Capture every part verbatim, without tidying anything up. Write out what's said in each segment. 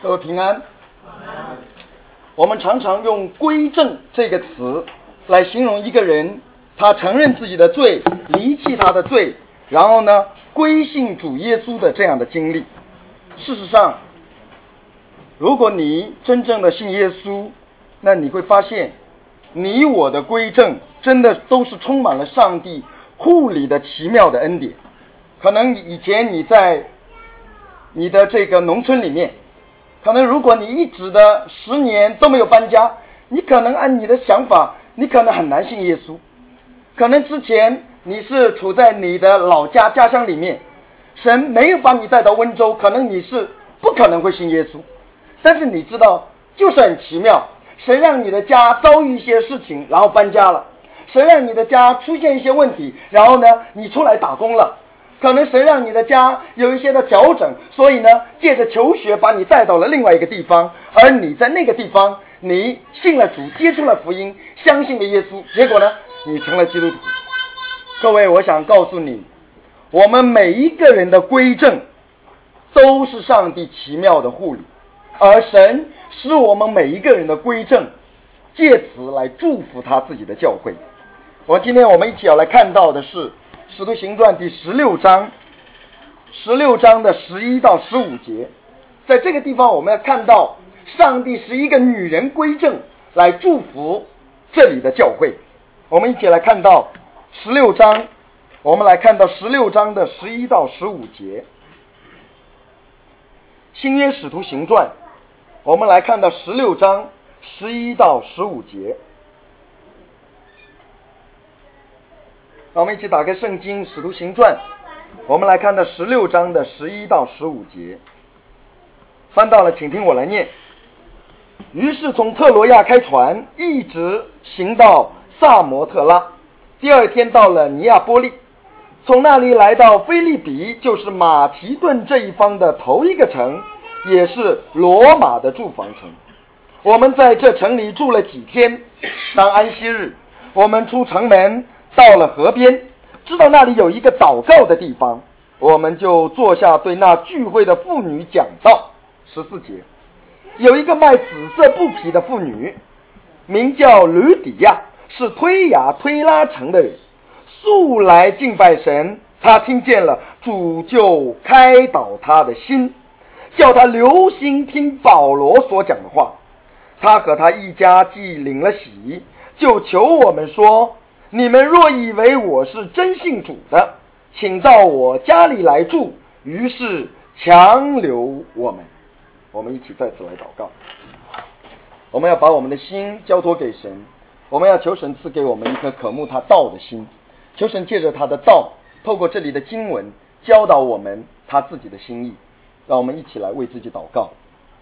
各位平安。我们常常用归正这个词来形容一个人，他承认自己的罪，离弃他的罪，然后呢归信主耶稣的这样的经历。事实上，如果你真正的信耶稣，那你会发现你我的归正真的都是充满了上帝护理的奇妙的恩典。可能以前你在你的这个农村里面，可能如果你一直的十年都没有搬家，你可能按你的想法，你可能很难信耶稣。可能之前你是处在你的老家家乡里面，神没有把你带到温州，可能你是不可能会信耶稣。但是你知道，就是很奇妙，神让你的家遭遇一些事情，然后搬家了；神让你的家出现一些问题，然后呢你出来打工了。可能神让你的家有一些的调整，所以呢借着求学把你带到了另外一个地方，而你在那个地方你信了主，接触了福音，相信了耶稣，结果呢你成了基督徒。各位，我想告诉你，我们每一个人的归正都是上帝奇妙的护理，而神使我们每一个人的归正，借此来祝福他自己的教会。我今天我们一起要来看到的是使徒行传第十六章十六章的十一到十五节。在这个地方我们要看到上帝是一个女人归正来祝福这里的教会。我们一起来看到十六章，我们来看到十六章的十一到十五节。新约使徒行传，我们来看到十六章十一到十五节。让我们一起打开圣经使徒行传，我们来看到十六章的十一到十五节。翻到了，请听我来念。于是从特罗亚开船，一直行到萨摩特拉，第二天到了尼亚波利，从那里来到腓立比，就是马其顿这一方的头一个城，也是罗马的住房城。我们在这城里住了几天，当安息日，我们出城门，到了河边，知道那里有一个祷告的地方，我们就坐下，对那聚会的妇女讲道。十四节，有一个卖紫色布匹的妇女，名叫吕底亚，是推雅推拉城的人，素来敬拜神。她听见了，主就开导她的心，叫她留心听保罗所讲的话。她和她一家既领了洗，就求我们说，你们若以为我是真信主的，请到我家里来住。于是强留我们。我们一起再次来祷告。我们要把我们的心交托给神，我们要求神赐给我们一颗渴慕他道的心，求神借着他的道，透过这里的经文教导我们他自己的心意。让我们一起来为自己祷告。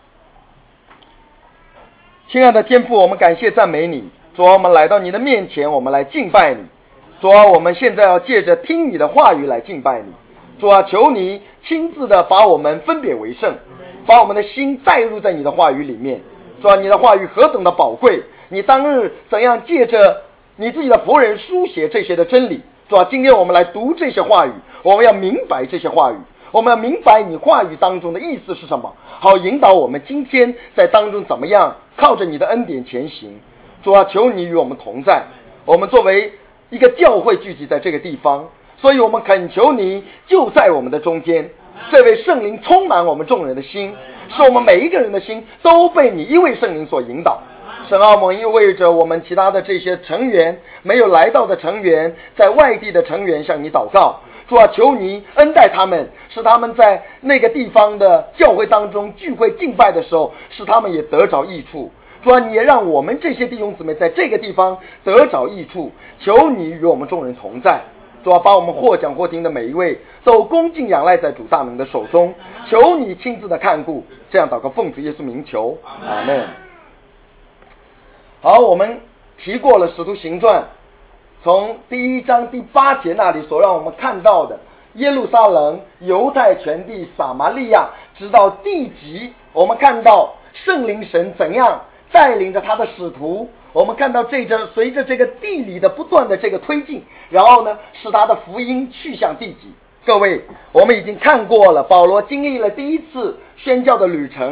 亲爱的天父，我们感谢赞美你，主啊，我们来到你的面前，我们来敬拜你。主啊，我们现在要借着听你的话语来敬拜你。主啊，求你亲自的把我们分别为圣，把我们的心带入在你的话语里面。主啊，你的话语何等的宝贵，你当日怎样借着你自己的仆人书写这些的真理。主啊，今天我们来读这些话语，我们要明白这些话语，我们要明白你话语当中的意思是什么，好引导我们今天在当中怎么样靠着你的恩典前行。主啊，求你与我们同在，我们作为一个教会聚集在这个地方，所以我们恳求你就在我们的中间，这位圣灵充满我们众人的心，使我们每一个人的心都被你一位圣灵所引导。神啊，我们意味着我们其他的这些成员，没有来到的成员，在外地的成员向你祷告。主啊，求你恩待他们，使他们在那个地方的教会当中聚会敬拜的时候，使他们也得着益处。主啊，你也让我们这些弟兄姊妹在这个地方得着益处，求你与我们众人同在。主啊，把我们或讲或听的每一位都恭敬仰赖在主大能的手中，求你亲自的看顾。这样祷告奉主耶稣名求，阿们。好，我们提过了使徒行传，从第一章第八节那里所让我们看到的耶路撒冷、犹太全地、撒玛利亚，直到地极，我们看到圣灵神怎样带领着他的使徒，我们看到这个随着这个地理的不断的这个推进，然后呢使他的福音去向地极。各位，我们已经看过了保罗经历了第一次宣教的旅程，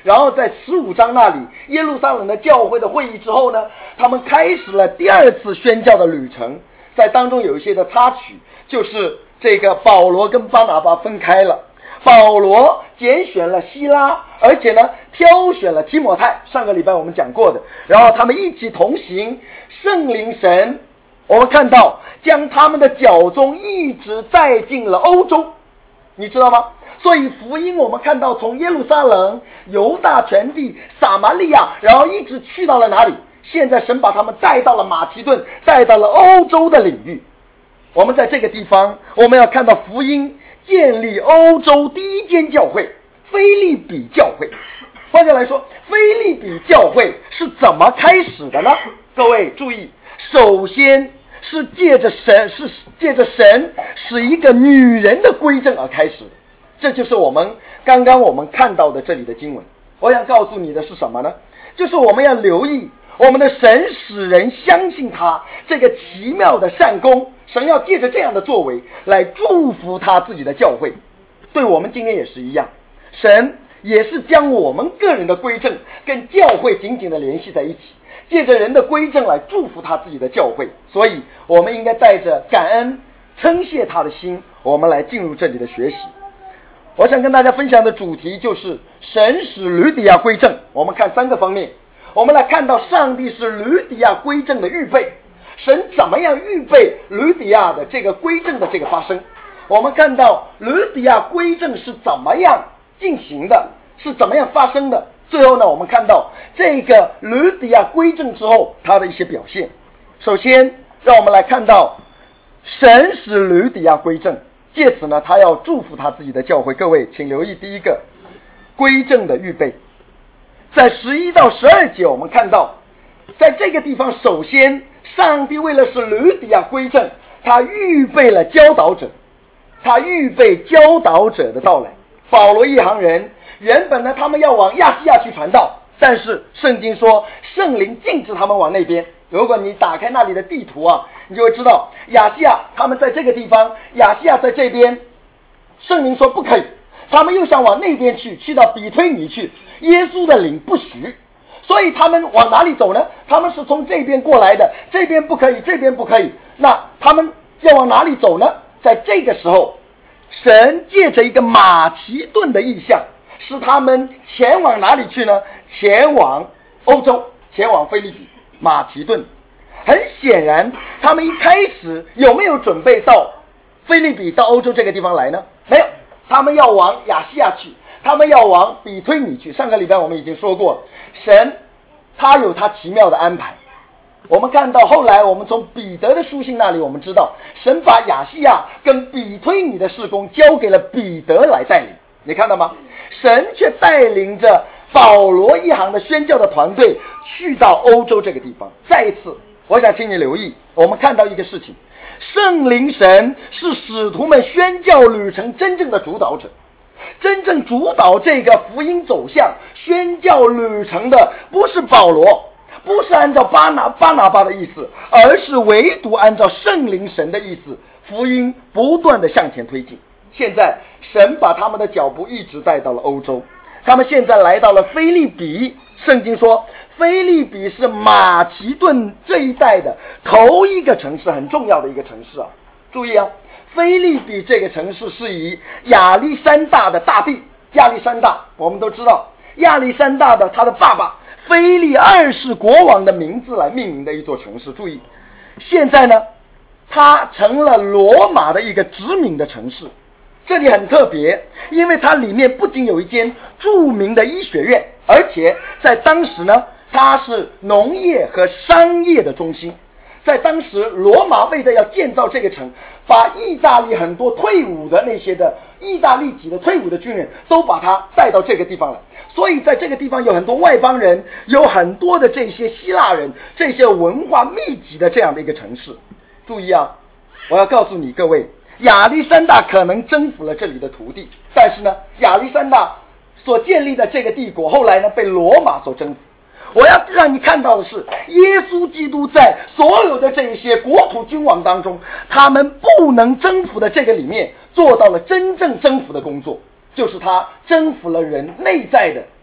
然后在十五章那里，耶路撒冷的教会的会议之后呢，他们开始了第二次宣教的旅程。在当中有一些的插曲，就是这个保罗跟巴拿巴分开了，保罗拣选了希拉，而且呢挑选了提摩太，上个礼拜我们讲过的，然后他们一起同行，圣灵神我们看到将他们的脚踪一直带进了欧洲，你知道吗？所以福音我们看到从耶路撒冷、犹大全地、撒玛利亚，然后一直去到了哪里？现在神把他们带到了马其顿，带到了欧洲的领域。我们在这个地方我们要看到福音建立欧洲第一间教会，腓立比教会。换句话来说，腓立比教会是怎么开始的呢？各位注意，首先是借着神是借着神使一个女人的归正而开始的，这就是我们刚刚我们看到的这里的经文。我想告诉你的是什么呢？就是我们要留意我们的神使人相信他这个奇妙的善功，神要借着这样的作为来祝福他自己的教会。对我们今天也是一样，神也是将我们个人的归正跟教会紧紧的联系在一起，借着人的归正来祝福他自己的教会。所以我们应该带着感恩称谢他的心，我们来进入这里的学习。我想跟大家分享的主题就是神使吕底亚归正。我们看三个方面，我们来看到上帝是吕底亚归正的预备，神怎么样预备吕底亚的这个归正的这个发生。我们看到吕底亚归正是怎么样进行的，是怎么样发生的。最后呢，我们看到这个吕底亚归正之后他的一些表现。首先让我们来看到神使吕底亚归正，借此呢他要祝福他自己的教会。各位请留意第一个归正的预备，在十一到十二节我们看到，在这个地方首先上帝为了使吕底亚归正，他预备了教导者，他预备教导者的到来。保罗一行人原本呢他们要往亚细亚去传道，但是圣经说圣灵禁止他们往那边。如果你打开那里的地图啊，你就会知道亚细亚他们在这个地方，亚细亚在这边，圣灵说不可以，他们又想往那边去，去到比推尼去，耶稣的灵不许，所以他们往哪里走呢？他们是从这边过来的，这边不可以，这边不可以，那他们要往哪里走呢？在这个时候神借着一个马其顿的意象，使他们前往哪里去呢？前往欧洲，前往腓立比、马其顿。很显然他们一开始有没有准备到腓立比、到欧洲这个地方来呢？没有，他们要往亚细亚去，他们要往比推尼去。上个礼拜我们已经说过，神他有他奇妙的安排。我们看到后来我们从彼得的书信那里我们知道，神把亚细亚跟比推尼的事工交给了彼得来带领。你看到吗？神却带领着保罗一行的宣教的团队去到欧洲这个地方。再一次我想请你留意，我们看到一个事情，圣灵神是使徒们宣教旅程真正的主导者，真正主导这个福音走向宣教旅程的不是保罗，不是按照巴拿巴拿巴的意思，而是唯独按照圣灵神的意思，福音不断的向前推进。现在神把他们的脚步一直带到了欧洲，他们现在来到了腓立比。圣经说腓立比是马其顿这一带的头一个城市，很重要的一个城市啊。注意啊，腓立比这个城市是以亚历山大的大帝，亚历山大我们都知道，亚历山大的他的爸爸腓力二世国王的名字来命名的一座城市。注意，现在呢它成了罗马的一个殖民的城市。这里很特别，因为它里面不仅有一间著名的医学院，而且在当时呢它是农业和商业的中心。在当时罗马为了要建造这个城，把意大利很多退伍的那些的意大利籍的退伍的军人都把他带到这个地方来，所以在这个地方有很多外邦人，有很多的这些希腊人，这些文化密集的这样的一个城市。注意啊，我要告诉你各位，亚历山大可能征服了这里的土地，但是呢亚历山大所建立的这个帝国后来呢被罗马所征服。我要让你看到的是，耶稣基督在所有的这些国土君王当中，他们不能征服的这个里面做到了真正征服的工作，就是他征服了人内在的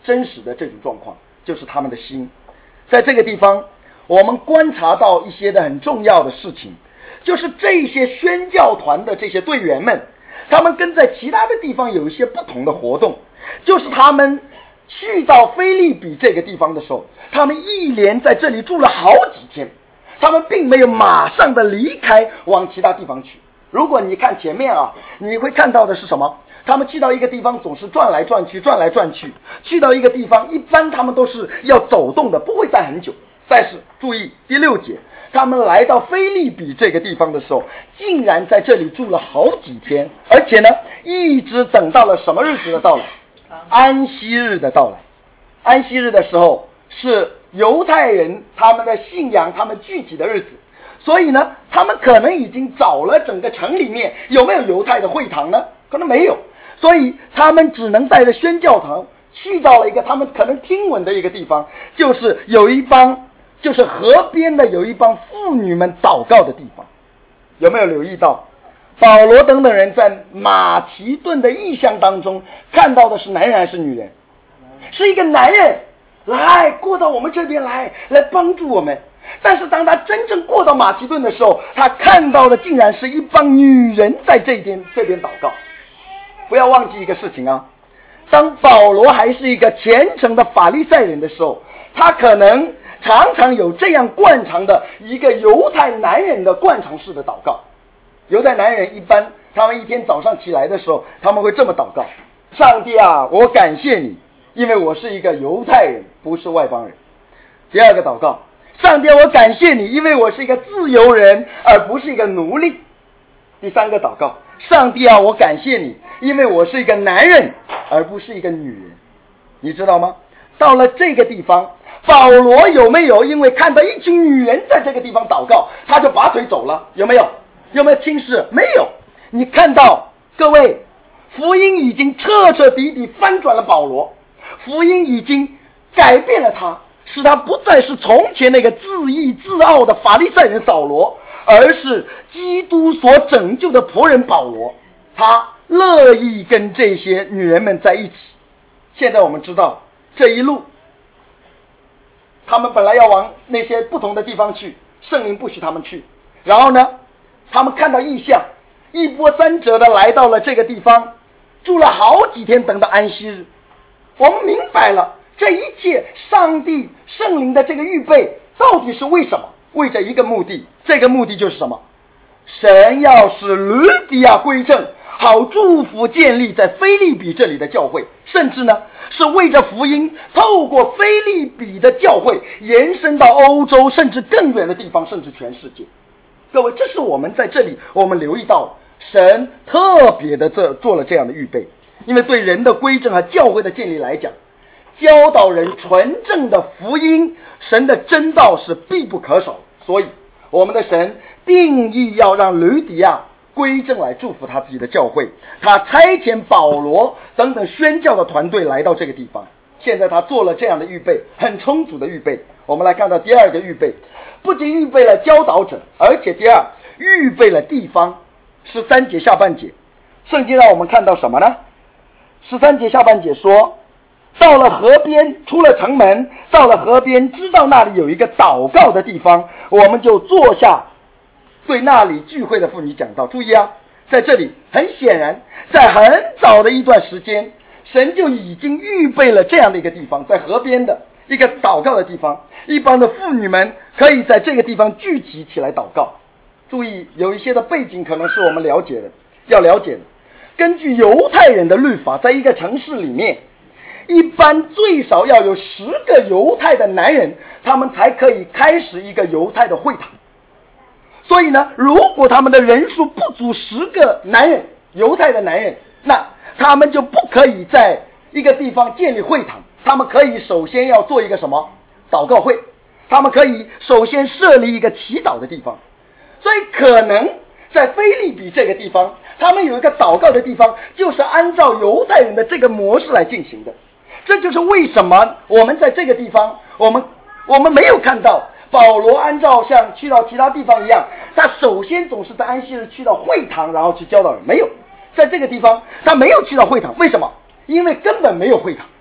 真实的这种状况，就是他们的心。在这个地方我们观察到一些的很重要的事情，就是这些宣教团的这些队员们，他们跟在其他的地方有一些不同的活动，就是他们去到腓立比这个地方的时候，他们一连在这里住了好几天，他们并没有马上的离开往其他地方去。如果你看前面啊，你会看到的是什么？他们去到一个地方总是转来转去转来转去，去到一个地方一般他们都是要走动的，不会待很久。但是注意第六节，他们来到腓立比这个地方的时候，竟然在这里住了好几天，而且呢一直等到了什么日子的到来？安息日的到来。安息日的时候是犹太人他们的信仰他们聚集的日子，所以呢他们可能已经找了整个城里面有没有犹太的会堂呢？可能没有，所以他们只能带着宣教堂去到了一个他们可能听闻的一个地方，就是有一帮就是河边的有一帮妇女们祷告的地方。有没有留意到保罗等等人在马其顿的异象当中看到的是男人还是女人？是一个男人来过到我们这边来来帮助我们，但是当他真正过到马其顿的时候，他看到的竟然是一帮女人在这边这边祷告。不要忘记一个事情啊，当保罗还是一个虔诚的法利赛人的时候，他可能常常有这样惯常的一个犹太男人的惯常式的祷告。犹太男人一般他们一天早上起来的时候，他们会这么祷告：上帝啊，我感谢你，因为我是一个犹太人，不是外邦人。第二个祷告：上帝啊，我感谢你，因为我是一个自由人，而不是一个奴隶。第三个祷告：上帝啊，我感谢你，因为我是一个男人，而不是一个女人。你知道吗？到了这个地方，保罗有没有因为看到一群女人在这个地方祷告，他就拔腿走了？有没有？有没有轻视？没有。你看到各位，福音已经彻彻底底翻转了保罗，福音已经改变了他，使他不再是从前那个自义自傲的法利赛人扫罗，而是基督所拯救的仆人保罗。他乐意跟这些女人们在一起。现在我们知道这一路他们本来要往那些不同的地方去，圣灵不许他们去，然后呢他们看到异象，一波三折的来到了这个地方，住了好几天，等到安息日。我们明白了这一切上帝圣灵的这个预备到底是为什么？为着一个目的，这个目的就是什么？神要使吕底亚归正，好祝福建立在腓立比这里的教会，甚至呢是为着福音透过腓立比的教会延伸到欧洲，甚至更远的地方，甚至全世界。各位，这是我们在这里我们留意到神特别的这做了这样的预备。因为对人的归正和教会的建立来讲，教导人纯正的福音，神的真道是必不可少。所以我们的神定义要让吕底亚归正来祝福他自己的教会，他差遣保罗等等宣教的团队来到这个地方。现在他做了这样的预备，很充足的预备。我们来看到第二个预备，不仅预备了教导者，而且第二预备了地方。十三节下半节，圣经让我们看到什么呢？十三节下半节说，到了河边，出了城门，到了河边，知道那里有一个祷告的地方，我们就坐下，对那里聚会的妇女讲道。注意啊，在这里很显然在很早的一段时间，神就已经预备了这样的一个地方，在河边的一个祷告的地方，一帮的妇女们可以在这个地方聚集起来祷告。注意，有一些的背景可能是我们了解的，要了解的。根据犹太人的律法，在一个城市里面，一般最少要有十个犹太的男人，他们才可以开始一个犹太的会堂。所以呢，如果他们的人数不足十个男人，犹太的男人，那他们就不可以在一个地方建立会堂。他们可以首先要做一个什么？祷告会。他们可以首先设立一个祈祷的地方。所以可能在腓立比这个地方，他们有一个祷告的地方，就是按照犹太人的这个模式来进行的。这就是为什么我们在这个地方，我们我们没有看到保罗按照像去到其他地方一样，他首先总是在安息日去到会堂，然后去教导人。没有，在这个地方他没有去到会堂。为什么？因为根本没有会堂。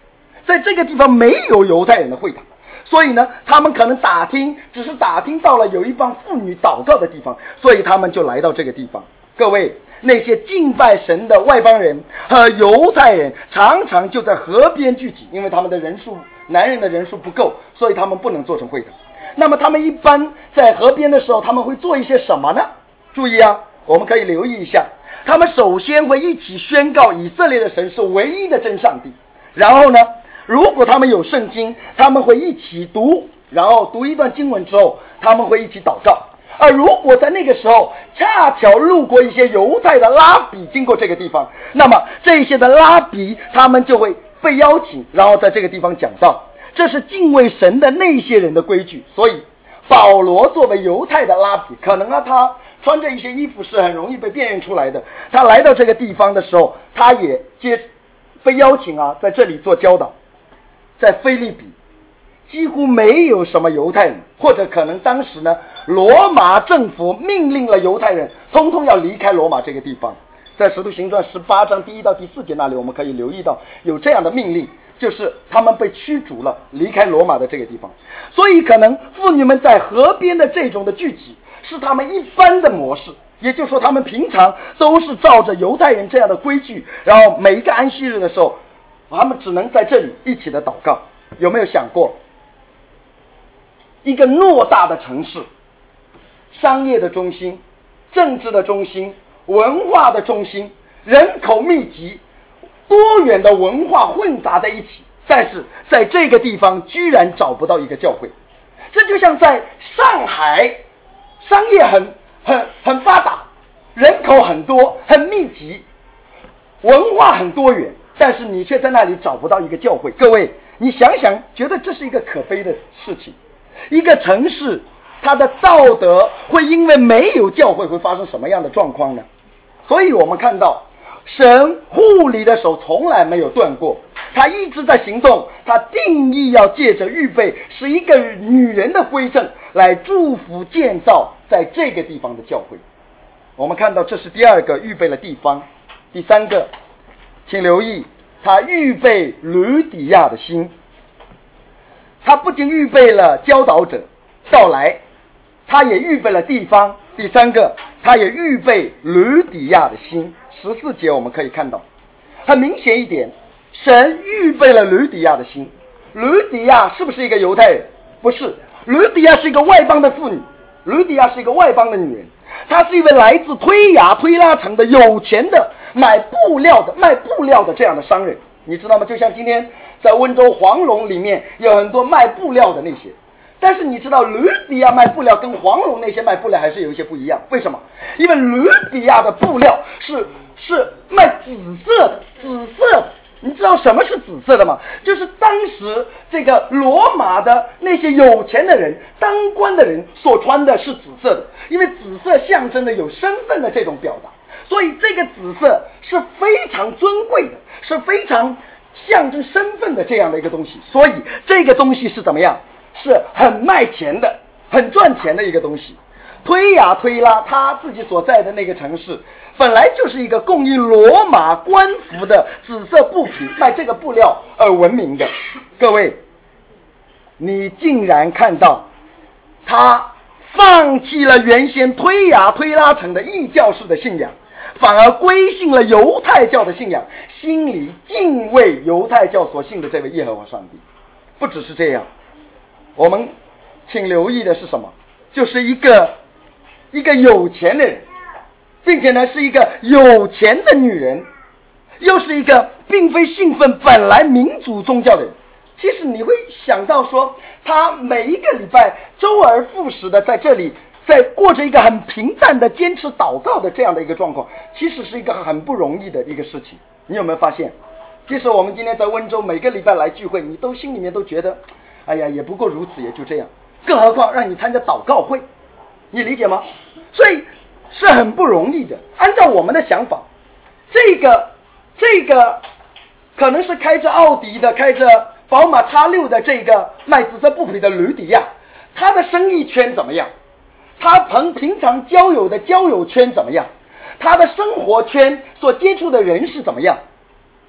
在这个地方没有犹太人的会堂，所以呢，他们可能打听，只是打听到了有一帮妇女祷告的地方，所以他们就来到这个地方。各位，那些敬拜神的外邦人和犹太人常常就在河边聚集，因为他们的人数，男人的人数不够，所以他们不能做成会堂。那么他们一般在河边的时候，他们会做一些什么呢？注意啊，我们可以留意一下，他们首先会一起宣告以色列的神是唯一的真上帝，然后呢，如果他们有圣经，他们会一起读，然后读一段经文之后，他们会一起祷告。而如果在那个时候恰巧路过一些犹太的拉比经过这个地方，那么这些的拉比他们就会被邀请，然后在这个地方讲道。这是敬畏神的那些人的规矩。所以保罗作为犹太的拉比，可能啊他穿着一些衣服是很容易被辨认出来的，他来到这个地方的时候，他也接被邀请啊在这里做教导。在腓立比几乎没有什么犹太人，或者可能当时呢罗马政府命令了犹太人通通要离开罗马这个地方。在使徒行传十八章第一到第四节那里，我们可以留意到有这样的命令，就是他们被驱逐了，离开罗马的这个地方。所以可能妇女们在河边的这种的聚集是他们一般的模式，也就是说他们平常都是照着犹太人这样的规矩，然后每一个安息日的时候他们只能在这里一起的祷告。有没有想过，一个偌大的城市，商业的中心，政治的中心，文化的中心，人口密集，多元的文化混杂在一起，但是在这个地方居然找不到一个教会。这就像在上海，商业很很很发达，人口很多，很密集，文化很多元，但是你却在那里找不到一个教会。各位，你想想，觉得这是一个可悲的事情。一个城市它的道德会因为没有教会会发生什么样的状况呢？所以我们看到神护理的手从来没有断过，他一直在行动，他定义要借着预备是一个女人的归正来祝福建造在这个地方的教会。我们看到这是第二个预备的地方。第三个，请留意，他预备吕底亚的心。他不仅预备了教导者到来，他也预备了地方。第三个，他也预备吕底亚的心。十四节我们可以看到，很明显一点，神预备了吕底亚的心。吕底亚是不是一个犹太人？不是，吕底亚是一个外邦的妇女，吕底亚是一个外邦的女人，她是一位来自推雅推拉城的有钱的买布料的卖布料的这样的商人，你知道吗？就像今天在温州黄龙里面有很多卖布料的那些，但是你知道吕底亚卖布料跟黄龙那些卖布料还是有一些不一样。为什么？因为吕底亚的布料是是卖紫色的，紫色的。你知道什么是紫色的吗？就是当时这个罗马的那些有钱的人，当官的人所穿的是紫色的，因为紫色象征的有身份的这种表达，所以这个紫色是非常尊贵的，是非常象征身份的这样的一个东西。所以这个东西是怎么样？是很卖钱的，很赚钱的一个东西。推雅推拉他自己所在的那个城市本来就是一个供应罗马官服的紫色布匹，卖这个布料而闻名的。各位，你竟然看到他放弃了原先推雅推拉城的异教式的信仰，反而归信了犹太教的信仰，心里敬畏犹太教所信的这位耶和华上帝。不只是这样，我们请留意的是什么？就是一个一个有钱的人，并且呢是一个有钱的女人，又是一个并非信奉本来民族宗教的人。其实你会想到说，他每一个礼拜周而复始的在这里在过着一个很平淡的坚持祷告的这样的一个状况，其实是一个很不容易的一个事情。你有没有发现，即使我们今天在温州每个礼拜来聚会，你都心里面都觉得哎呀也不过如此，也就这样，更何况让你参加祷告会，你理解吗？所以是很不容易的。按照我们的想法，这个这个可能是开着奥迪的，开着宝马 X 六 的这个卖紫色布匹的吕底亚，他的生意圈怎么样？他平平常交友的交友圈怎么样？他的生活圈所接触的人是怎么样？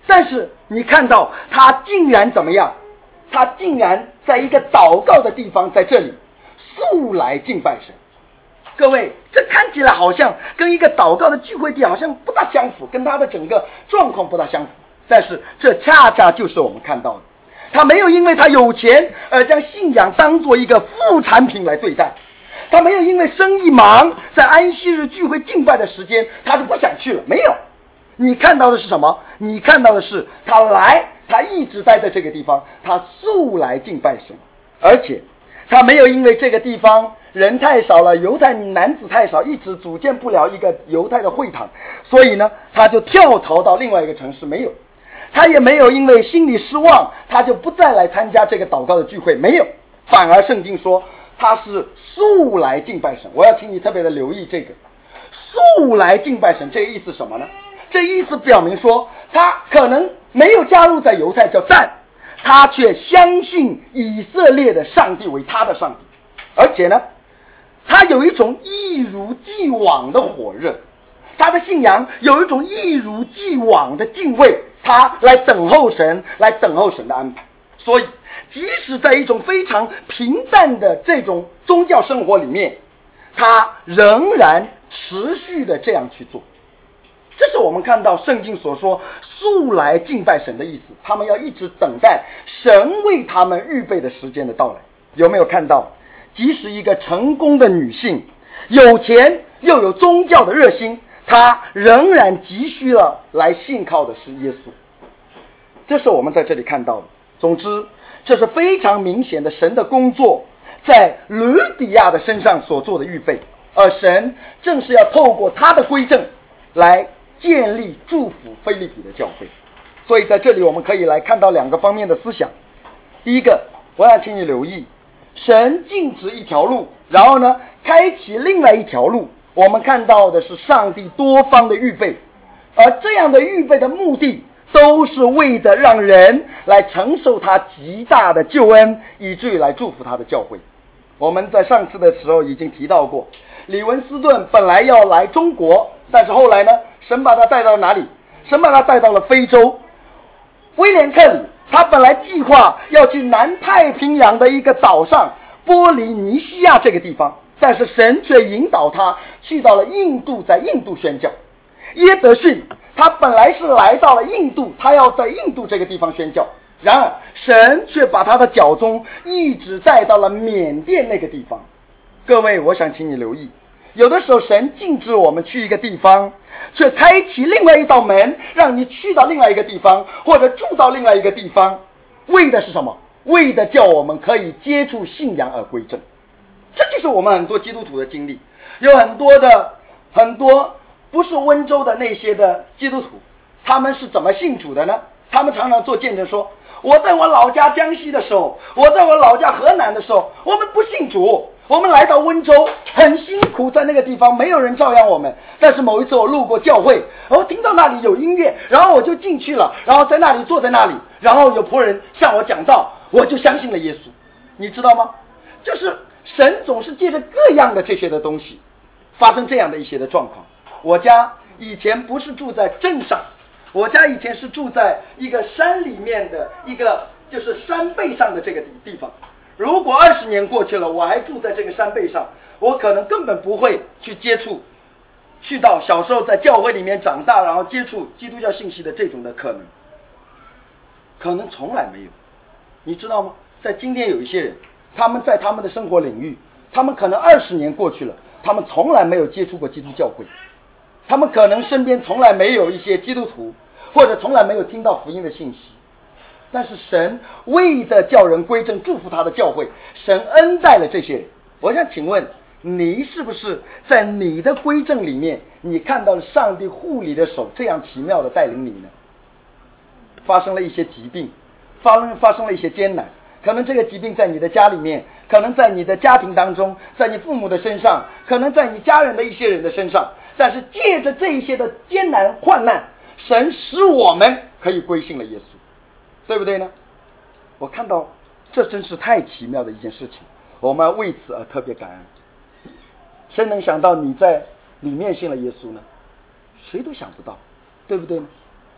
但是你看到他竟然怎么样？他竟然在一个祷告的地方，在这里素来敬拜神。各位，这看起来好像跟一个祷告的聚会地好像不大相符，跟他的整个状况不大相符。但是这恰恰就是我们看到的，他没有因为他有钱而将信仰当作一个副产品来对待，他没有因为生意忙，在安息日聚会敬拜的时间他就不想去了，没有。你看到的是什么？你看到的是他来，他一直待在这个地方，他素来敬拜神，而且他没有因为这个地方人太少了，犹太男子太少，一直组建不了一个犹太的会堂，所以呢他就跳槽到另外一个城市，没有。他也没有因为心里失望，他就不再来参加这个祷告的聚会，没有。反而圣经说他是素来敬拜神。我要请你特别的留意这个素来敬拜神，这个意思什么呢？这意思表明说他可能没有加入在犹太教，但他却相信以色列的上帝为他的上帝，而且呢他有一种一如既往的火热，他的信仰有一种一如既往的敬畏，他来等候神，来等候神的安排。所以即使在一种非常平淡的这种宗教生活里面，他仍然持续的这样去做。这是我们看到圣经所说素来敬拜神的意思，他们要一直等待神为他们预备的时间的到来。有没有看到，即使一个成功的女性，有钱又有宗教的热心，她仍然急需了来信靠的是耶稣。这是我们在这里看到的。总之，这是非常明显的神的工作在吕底亚的身上所做的预备，而神正是要透过他的归正来建立祝福腓立比的教会。所以在这里我们可以来看到两个方面的思想。第一个，我要请你留意，神禁止一条路，然后呢开启另外一条路。我们看到的是上帝多方的预备，而这样的预备的目的都是为的让人来承受他极大的救恩，以至于来祝福他的教会。我们在上次的时候已经提到过，李文斯顿本来要来中国，但是后来呢，神把他带到哪里？神把他带到了非洲。威廉克里他本来计划要去南太平洋的一个岛上波利尼西亚这个地方，但是神却引导他去到了印度，在印度宣教。耶德逊他本来是来到了印度，他要在印度这个地方宣教，然而神却把他的脚踪一直带到了缅甸那个地方。各位，我想请你留意，有的时候神禁止我们去一个地方，却开启另外一道门，让你去到另外一个地方，或者住到另外一个地方，为的是什么？为的叫我们可以接触信仰而归正。这就是我们很多基督徒的经历。有很多的很多不是温州的那些的基督徒，他们是怎么信主的呢？他们常常做见证说，我在我老家江西的时候，我在我老家河南的时候，我们不信主，我们来到温州很辛苦，在那个地方没有人照养我们，但是某一次我路过教会，我听到那里有音乐，然后我就进去了，然后在那里坐在那里，然后有仆人向我讲道，我就相信了耶稣。你知道吗？就是神总是借着各样的这些的东西发生这样的一些的状况。我家以前不是住在镇上，我家以前是住在一个山里面的一个就是山背上的这个地方。如果二十年过去了，我还住在这个山背上，我可能根本不会去接触去到小时候在教会里面长大，然后接触基督教信息的这种的可能可能从来没有。你知道吗？在今天有一些人，他们在他们的生活领域，他们可能二十年过去了，他们从来没有接触过基督教会，他们可能身边从来没有一些基督徒，或者从来没有听到福音的信息，但是神为的叫人归正，祝福他的教会，神恩待了这些人。我想请问你是不是在你的归正里面，你看到了上帝护理的手这样奇妙的带领你呢？发生了一些疾病，发生发生了一些艰难，可能这个疾病在你的家里面，可能在你的家庭当中，在你父母的身上，可能在你家人的一些人的身上，但是借着这一些的艰难患难，神使我们可以归信了耶稣，对不对呢？我看到这真是太奇妙的一件事情，我们要为此而特别感恩。谁能想到你在里面信了耶稣呢？谁都想不到，对不对呢？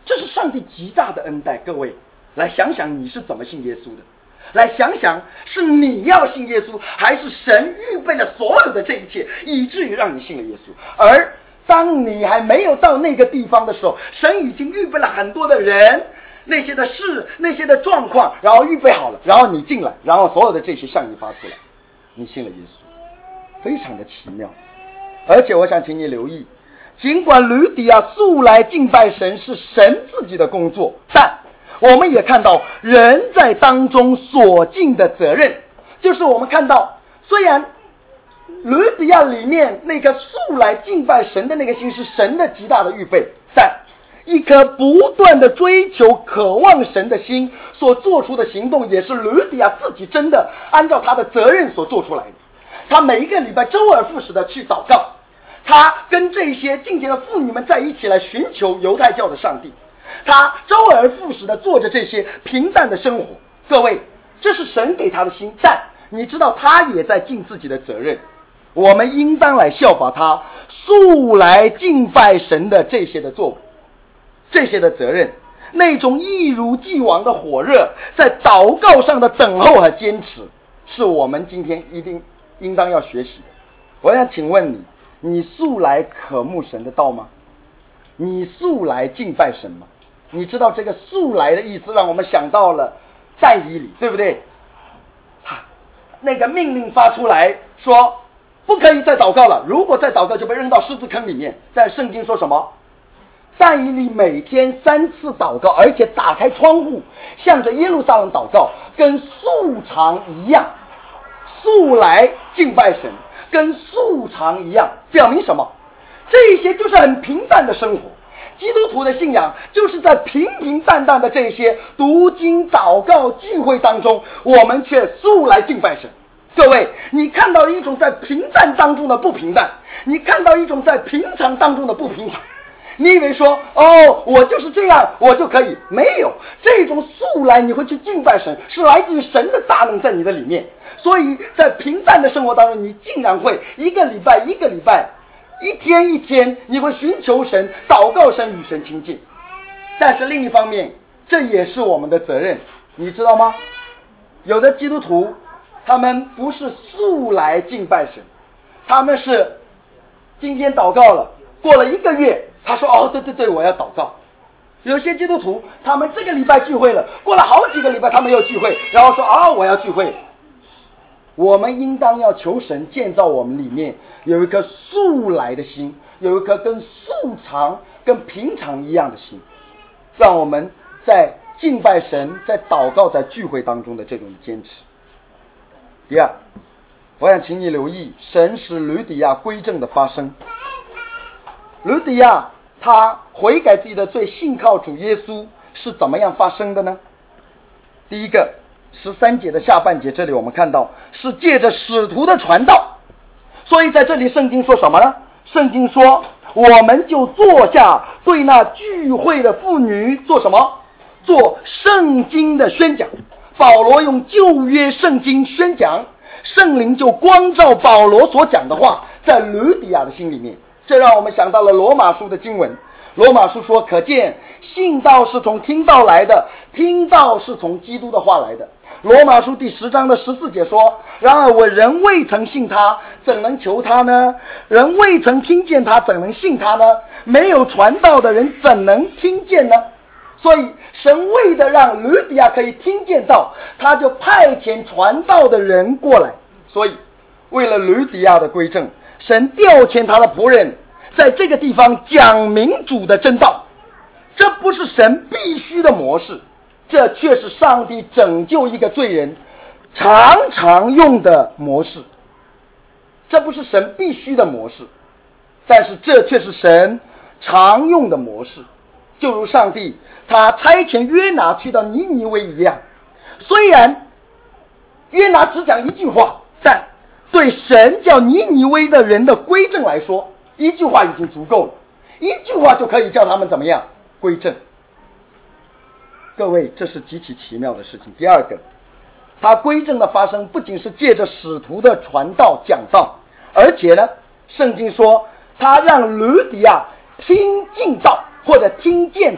这是上帝极大的恩待。各位来想想你是怎么信耶稣的，来想想是你要信耶稣，还是神预备了所有的这一切以至于让你信了耶稣。而当你还没有到那个地方的时候，神已经预备了很多的人，那些的事，那些的状况，然后预备好了，然后你进来，然后所有的这些向你发出来，你信了耶稣，非常的奇妙。而且我想请你留意，尽管吕底亚素来敬拜神是神自己的工作，但我们也看到人在当中所尽的责任，就是我们看到虽然吕底亚里面那个素来敬拜神的那个心是神的极大的预备，但一颗不断的追求渴望神的心所做出的行动，也是吕底亚自己真的按照他的责任所做出来的。他每一个礼拜周而复始的去祷告，他跟这些敬虔的妇女们在一起来寻求犹太教的上帝，他周而复始的做着这些平淡的生活。各位，这是神给他的心，但你知道他也在尽自己的责任。我们应当来效法他素来敬拜神的这些的作为，这些的责任，那种一如既往的火热，在祷告上的等候和坚持，是我们今天一定应当要学习的。我想请问你，你素来渴慕神的道吗？你素来敬拜神吗？你知道这个素来的意思，让我们想到了但以理，对不对？那个命令发出来说不可以再祷告了，如果再祷告就被扔到狮子坑里面。但圣经说什么？但以理每天三次祷告，而且打开窗户向着耶路撒冷祷告，跟素常一样。素来敬拜神跟素常一样，表明什么？这些就是很平淡的生活。基督徒的信仰就是在平平淡淡的这些读经祷告聚会当中，我们却素来敬拜神。各位，你看到一种在平淡当中的不平淡，你看到一种在平常当中的不平常，你以为说哦，我就是这样我就可以？没有，这种素来你会去敬拜神，是来自于神的大能在你的里面。所以在平淡的生活当中，你竟然会一个礼拜一个礼拜，一天一天，你会寻求神，祷告神，与神亲近。但是另一方面，这也是我们的责任，你知道吗？有的基督徒他们不是素来敬拜神，他们是今天祷告了，过了一个月，他说哦，对对对，我要祷告。有些基督徒他们这个礼拜聚会了，过了好几个礼拜他们又聚会，然后说啊、哦，我要聚会。我们应当要求神建造我们里面有一颗素来的心，有一颗跟素常跟平常一样的心，让我们在敬拜神，在祷告，在聚会当中的这种坚持。第二，我想请你留意神使吕底亚归正的发生。吕底亚他悔改自己的罪，信靠主耶稣，是怎么样发生的呢？第一个，十三节的下半节，这里我们看到是借着使徒的传道。所以在这里圣经说什么呢？圣经说我们就坐下，对那聚会的妇女做什么？做圣经的宣讲。保罗用旧约圣经宣讲，圣灵就光照保罗所讲的话在吕底亚的心里面。这让我们想到了罗马书的经文。罗马书说，可见信道是从听道来的，听道是从基督的话来的。罗马书第十章的十四节说，然而我人未曾信他，怎能求他呢？人未曾听见他，怎能信他呢？没有传道的人怎能听见呢？所以神为的让吕底亚可以听见道，他就派遣传道的人过来。所以为了吕底亚的归正，神调遣他的仆人在这个地方讲明主的真道。这不是神必须的模式，这却是上帝拯救一个罪人常常用的模式。这不是神必须的模式，但是这却是神常用的模式。就如上帝他差遣约拿去到尼尼微一样，虽然约拿只讲一句话，但对神叫尼尼微的人的归正来说，一句话已经足够了，一句话就可以叫他们怎么样归正。各位，这是极其奇妙的事情。第二个，他归正的发生不仅是借着使徒的传道讲道，而且呢，圣经说他让吕底亚听进道或者听见道。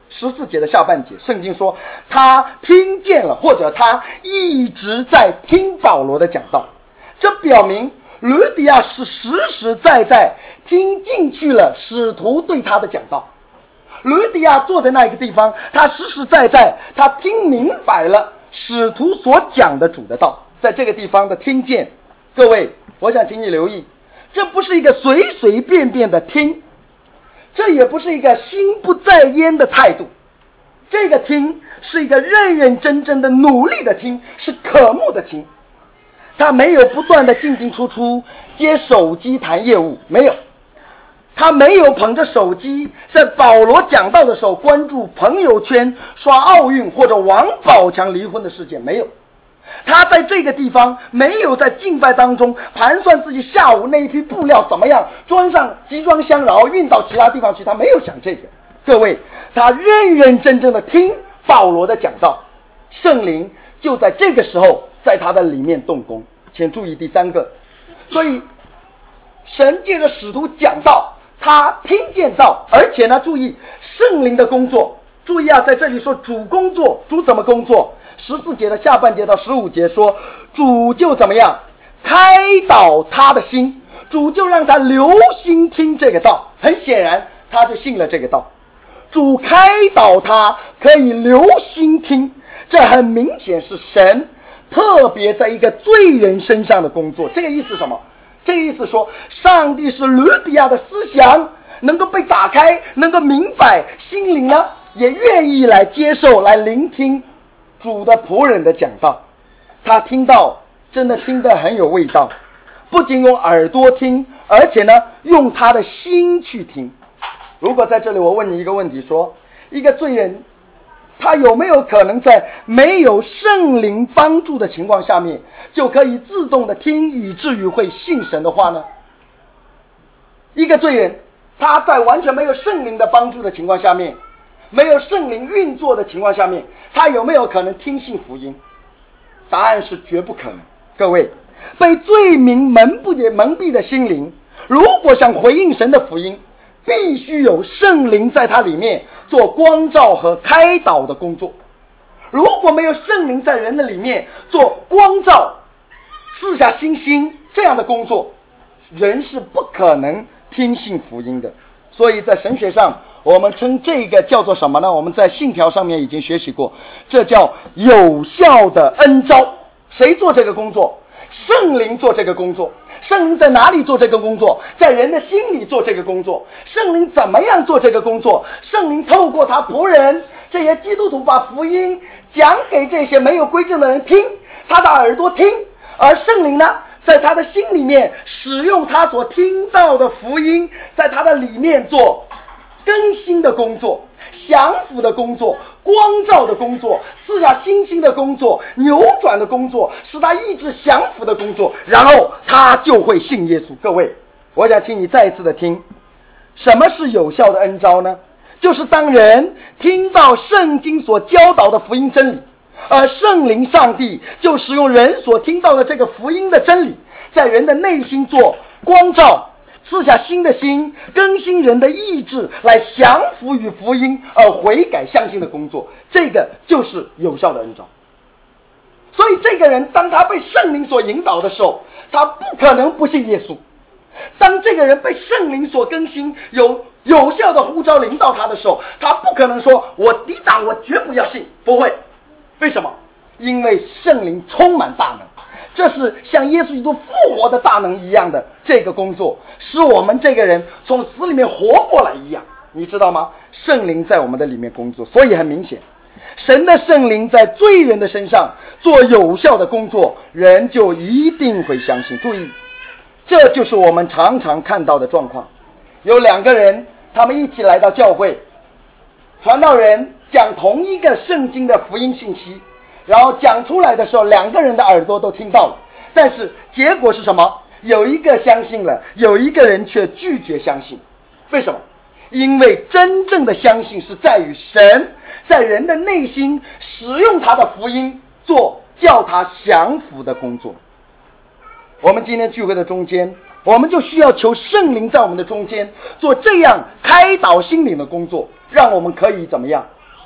十四节的下半节，圣经说他听见了，或者他一直在听保罗的讲道。这表明吕底亚是实实在在听进去了使徒对他的讲道。吕底亚坐在那一个地方，他实实在在他听明白了使徒所讲的主的道。在这个地方的听见，各位，我想请你留意，这不是一个随随便便的听，这也不是一个心不在焉的态度，这个听是一个认认真真的努力的听，是渴慕的听。他没有不断的进进出出接手机谈业务，没有，他没有捧着手机在保罗讲道的时候关注朋友圈刷奥运或者王宝强离婚的事件，没有。他在这个地方没有在敬拜当中盘算自己下午那一批布料怎么样装上集装箱然后运到其他地方去，他没有想这个。各位，他认认真真的听保罗的讲道，圣灵就在这个时候在他的里面动工。请注意第三个，所以神借着使徒讲道，他听见道，而且呢，注意圣灵的工作。注意啊，在这里说主工作，主怎么工作？十四节的下半节到十五节说，主就怎么样开导他的心，主就让他留心听这个道。很显然他就信了这个道，主开导他可以留心听，这很明显是神特别在一个罪人身上的工作。这个意思是什么？这个意思说上帝是吕底亚的思想能够被打开，能够明白，心灵呢也愿意来接受来聆听主的仆人的讲道。他听到真的听得很有味道，不仅用耳朵听，而且呢用他的心去听。如果在这里我问你一个问题，说一个罪人他有没有可能在没有圣灵帮助的情况下面就可以自动的听以至于会信神的话呢？一个罪人他在完全没有圣灵的帮助的情况下面，没有圣灵运作的情况下面，他有没有可能听信福音？答案是绝不可能。各位，被罪名蒙蔽蒙蔽的心灵，如果想回应神的福音，必须有圣灵在他里面做光照和开导的工作。如果没有圣灵在人的里面做光照、赐下信心这样的工作，人是不可能听信福音的。所以在神学上我们称这个叫做什么呢？我们在信条上面已经学习过，这叫有效的恩召。谁做这个工作？圣灵做这个工作。圣灵在哪里做这个工作？在人的心里做这个工作。圣灵怎么样做这个工作？圣灵透过他仆人这些基督徒把福音讲给这些没有归正的人听，他的耳朵听，而圣灵呢在他的心里面使用他所听到的福音，在他的里面做更新的工作、降服的工作、光照的工作、赐下信心的工作、扭转的工作，使他意志降服的工作，然后他就会信耶稣。各位，我想请你再一次的听，什么是有效的恩召呢？就是当人听到圣经所教导的福音真理，而圣灵上帝就使用人所听到的这个福音的真理，在人的内心做光照，赐下新的心，更新人的意志，来降服于福音而悔改相信的工作，这个就是有效的恩召。所以这个人当他被圣灵所引导的时候，他不可能不信耶稣。当这个人被圣灵所更新，有有效的呼召领导他的时候，他不可能说我抵挡，我绝不要信，不会。为什么？因为圣灵充满大能，这是像耶稣基督复活的大能一样的这个工作，使我们这个人从死里面活过来一样，你知道吗？圣灵在我们的里面工作。所以很明显，神的圣灵在罪人的身上做有效的工作，人就一定会相信。注意，这就是我们常常看到的状况。有两个人，他们一起来到教会，传道人讲同一个圣经的福音信息，然后讲出来的时候，两个人的耳朵都听到了，但是结果是什么？有一个相信了，有一个人却拒绝相信。为什么？因为真正的相信是在于神在人的内心使用他的福音做叫他降服的工作。我们今天聚会的中间，我们就需要求圣灵在我们的中间做这样开导心灵的工作，让我们可以怎么样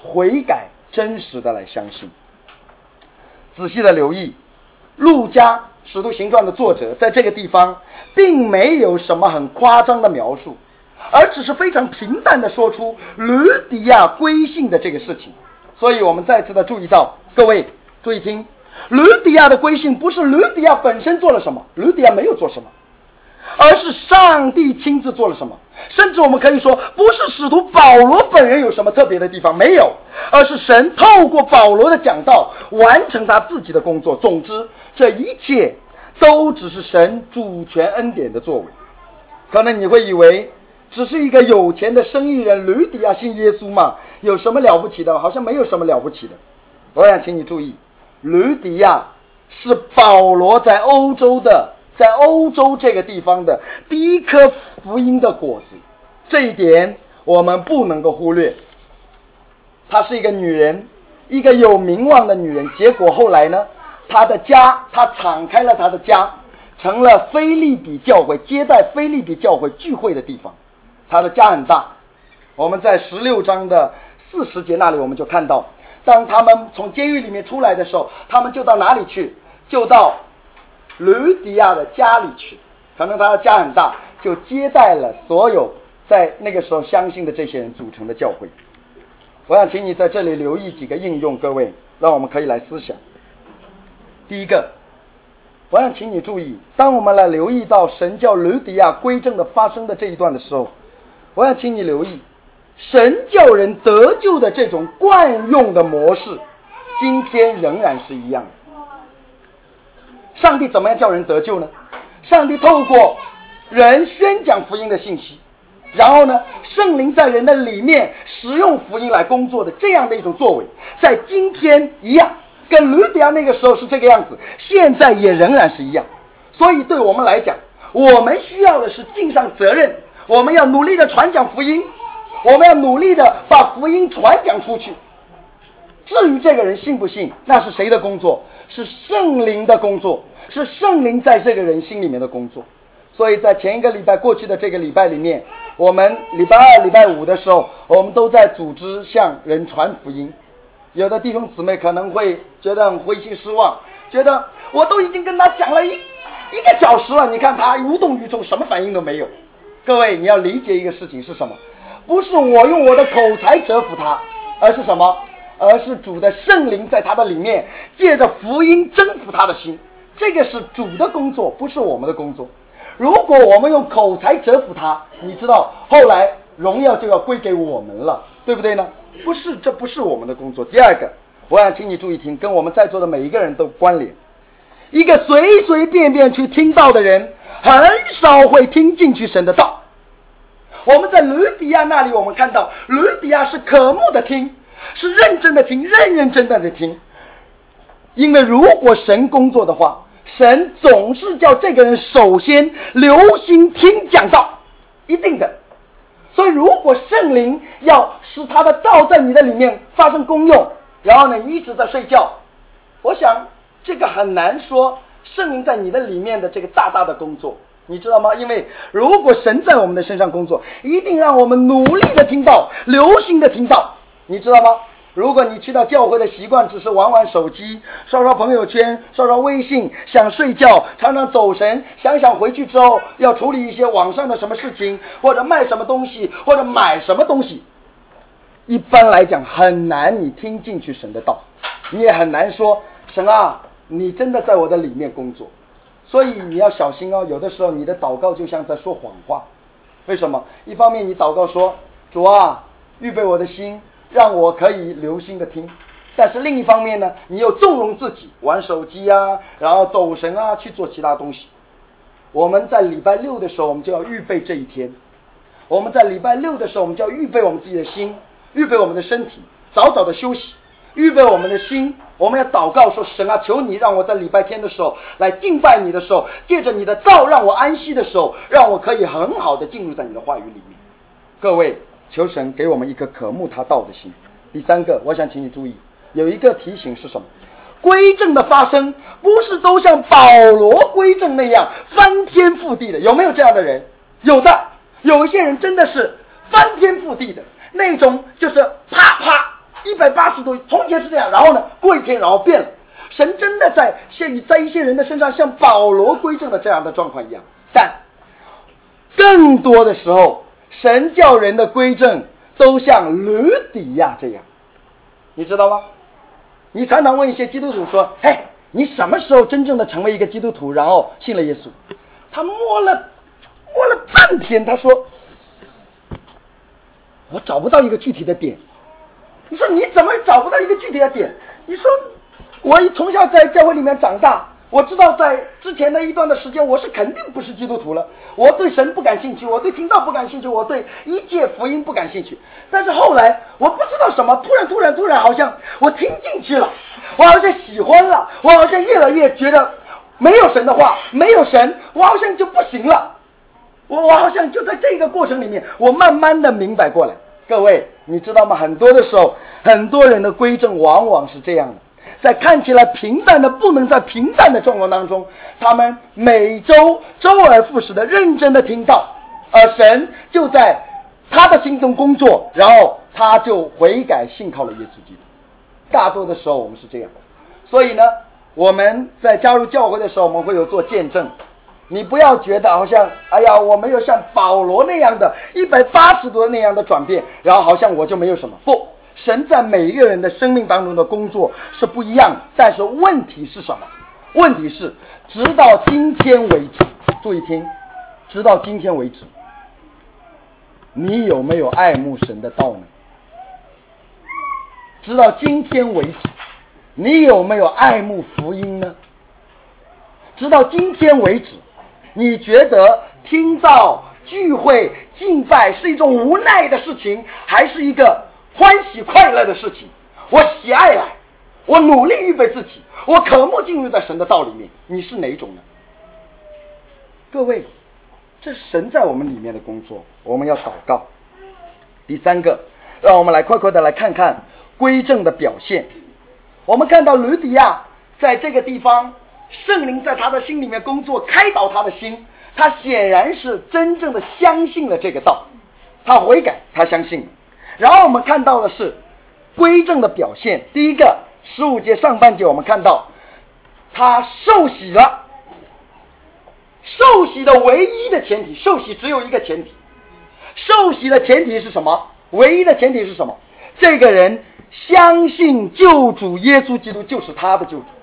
悔改，真实的来相信。仔细的留意，路加使徒行传的作者在这个地方并没有什么很夸张的描述，而只是非常平淡的说出吕底亚归信的这个事情。所以我们再次的注意到，各位注意听，吕底亚的归信不是吕底亚本身做了什么，吕底亚没有做什么，而是上帝亲自做了什么。甚至我们可以说，不是使徒保罗本人有什么特别的地方，没有，而是神透过保罗的讲道完成他自己的工作。总之，这一切都只是神主权恩典的作为。可能你会以为只是一个有钱的生意人吕底亚信耶稣嘛，有什么了不起的？好像没有什么了不起的。我想请你注意，吕底亚是保罗在欧洲的在欧洲这个地方的第一颗福音的果子，这一点我们不能够忽略。她是一个女人，一个有名望的女人，结果后来呢，她的家，她敞开了她的家，成了腓立比教会接待腓立比教会聚会的地方。她的家很大，我们在十六章的四十节那里我们就看到，当他们从监狱里面出来的时候，他们就到哪里去？就到吕底亚的家里去。可能他的家很大，就接待了所有在那个时候相信的这些人组成的教会。我想请你在这里留意几个应用，各位，让我们可以来思想。第一个，我想请你注意，当我们来留意到神叫吕底亚归正的发生的这一段的时候，我想请你留意，神叫人得救的这种惯用的模式，今天仍然是一样的。上帝怎么样叫人得救呢？上帝透过人宣讲福音的信息，然后呢，圣灵在人的里面使用福音来工作的这样的一种作为，在今天一样，跟吕底亚那个时候是这个样子，现在也仍然是一样。所以对我们来讲，我们需要的是尽上责任，我们要努力的传讲福音，我们要努力的把福音传讲出去。至于这个人信不信，那是谁的工作？是圣灵的工作，是圣灵在这个人心里面的工作。所以在前一个礼拜过去的这个礼拜里面，我们礼拜二礼拜五的时候，我们都在组织向人传福音。有的弟兄姊妹可能会觉得很灰心失望，觉得我都已经跟他讲了一一个小时了，你看他无动于衷，什么反应都没有。各位，你要理解一个事情是什么？不是我用我的口才折服他，而是什么？而是主的圣灵在他的里面借着福音征服他的心。这个是主的工作，不是我们的工作。如果我们用口才折服他，你知道后来荣耀就要归给我们了，对不对呢？不是，这不是我们的工作。第二个，我想请你注意听，跟我们在座的每一个人都关联。一个随随便便去听道的人，很少会听进去神的道。我们在吕底亚那里，我们看到吕底亚是渴慕的听，是认真的听，认认真真的听。因为如果神工作的话，神总是叫这个人首先留心听讲道，一定的。所以如果圣灵要使他的道在你的里面发生功用，然后呢你一直在睡觉，我想这个很难说圣灵在你的里面的这个大大的工作，你知道吗？因为如果神在我们的身上工作，一定让我们努力的听到，留心的听到，你知道吗？如果你去到教会的习惯只是玩玩手机，刷刷朋友圈，刷刷微信，想睡觉，常常走神，想想回去之后要处理一些网上的什么事情，或者卖什么东西，或者买什么东西，一般来讲很难你听进去神的道，你也很难说神啊，你真的在我的里面工作。所以你要小心哦，有的时候你的祷告就像在说谎话。为什么？一方面你祷告说主啊，预备我的心，让我可以留心的听，但是另一方面呢，你又纵容自己玩手机啊，然后走神啊，去做其他东西。我们在礼拜六的时候，我们就要预备这一天。我们在礼拜六的时候，我们就要预备我们自己的心，预备我们的身体，早早的休息，预备我们的心。我们要祷告说，神啊，求你让我在礼拜天的时候来敬拜你的时候，借着你的道让我安息的时候，让我可以很好的进入在你的话语里面。各位，求神给我们一颗渴慕他道的心。第三个，我想请你注意，有一个提醒是什么？归正的发生不是都像保罗归正那样翻天覆地的，有没有这样的人？有的，有一些人真的是翻天覆地的那种，就是啪啪一百八十度，从前是这样，然后呢，过一天然后变了。神真的在现在一些人的身上像保罗归正的这样的状况一样，但更多的时候，神叫人的归正都像吕底亚这样，你知道吗？你常常问一些基督徒说，嘿，你什么时候真正的成为一个基督徒，然后信了耶稣？他摸了摸了半天，他说我找不到一个具体的点。你说你怎么找不到一个具体的点？你说我从小在教会里面长大，我知道在之前的一段的时间我是肯定不是基督徒了，我对神不感兴趣，我对听道不感兴趣，我对一切福音不感兴趣。但是后来我不知道什么，突然突然突然好像我听进去了，我好像喜欢了，我好像越来越觉得没有神的话，没有神我好像就不行了，我我好像就在这个过程里面我慢慢的明白过来。各位你知道吗？很多的时候很多人的归正往往是这样的，在看起来平淡的不能在平淡的状况当中，他们每周周而复始的认真的听到，而神就在他的心中工作，然后他就悔改信靠了耶稣基督。大多的时候我们是这样，所以呢我们在加入教会的时候我们会有做见证。你不要觉得好像哎呀我没有像保罗那样的一百八十度的那样的转变，然后好像我就没有什么。不，神在每一个人的生命当中的工作是不一样的，但是问题是什么？问题是直到今天为止，注意听，直到今天为止，你有没有爱慕神的道呢？直到今天为止，你有没有爱慕福音呢？直到今天为止，你觉得听到聚会敬拜是一种无奈的事情，还是一个欢喜快乐的事情？我喜爱来，我努力预备自己，我渴慕进入在神的道里面，你是哪种呢？各位，这是神在我们里面的工作，我们要祷告。第三个，让我们来快快的来看看归正的表现。我们看到吕底亚在这个地方，圣灵在他的心里面工作，开导他的心，他显然是真正的相信了这个道，他悔改，他相信了。然后我们看到的是归正的表现。第一个，十五节上半节我们看到他受洗了。受洗的唯一的前提，受洗只有一个前提，受洗的前提是什么？唯一的前提是什么？这个人相信救主耶稣基督就是他的救主。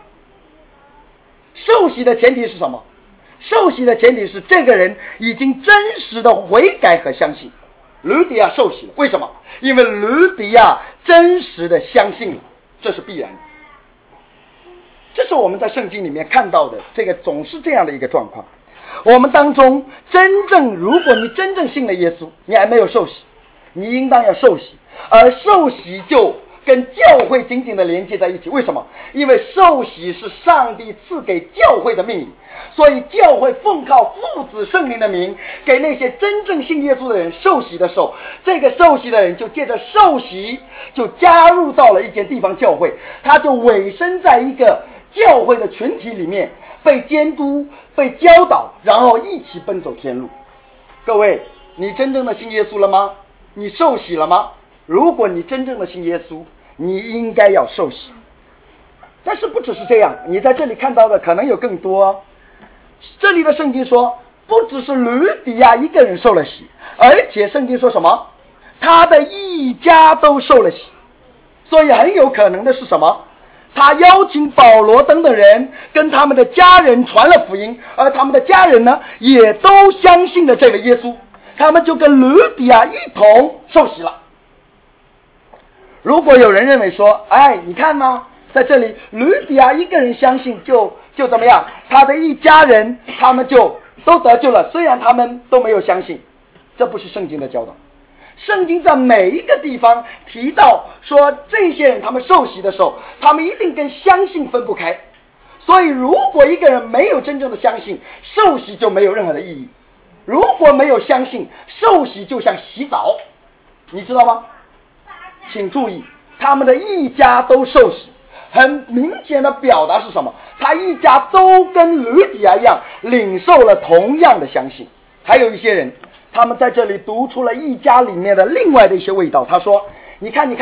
受洗的前提是什么？受洗的前提是这个人已经真实的悔改和相信。吕底亚受洗了，为什么？因为吕底亚真实的相信了，这是必然的。这是我们在圣经里面看到的，这个总是这样的一个状况。我们当中真正，如果你真正信了耶稣，你还没有受洗，你应当要受洗，而受洗就跟教会紧紧的连接在一起。为什么？因为受洗是上帝赐给教会的命令，所以教会奉靠父子圣灵的名，给那些真正信耶稣的人受洗的时候，这个受洗的人就借着受洗就加入到了一间地方教会，他就委身在一个教会的群体里面，被监督，被教导，然后一起奔走天路。各位，你真正的信耶稣了吗？你受洗了吗？如果你真正的信耶稣，你应该要受洗。但是不只是这样，你在这里看到的可能有更多。这里的圣经说，不只是吕底亚一个人受了洗，而且圣经说什么？他的一家都受了洗。所以很有可能的是什么？他邀请保罗等等人跟他们的家人传了福音，而他们的家人呢，也都相信了这位耶稣，他们就跟吕底亚一同受洗了。如果有人认为说，哎，你看吗？在这里吕底亚一个人相信就就怎么样，他的一家人他们就都得救了，虽然他们都没有相信，这不是圣经的教导。圣经在每一个地方提到说，这些人他们受洗的时候，他们一定跟相信分不开。所以如果一个人没有真正的相信，受洗就没有任何的意义。如果没有相信，受洗就像洗澡，你知道吗？请注意，他们的一家都受洗，很明显的表达是什么？他一家都跟吕底亚一样领受了同样的相信。还有一些人，他们在这里读出了一家里面的另外的一些味道。他说，你看你看，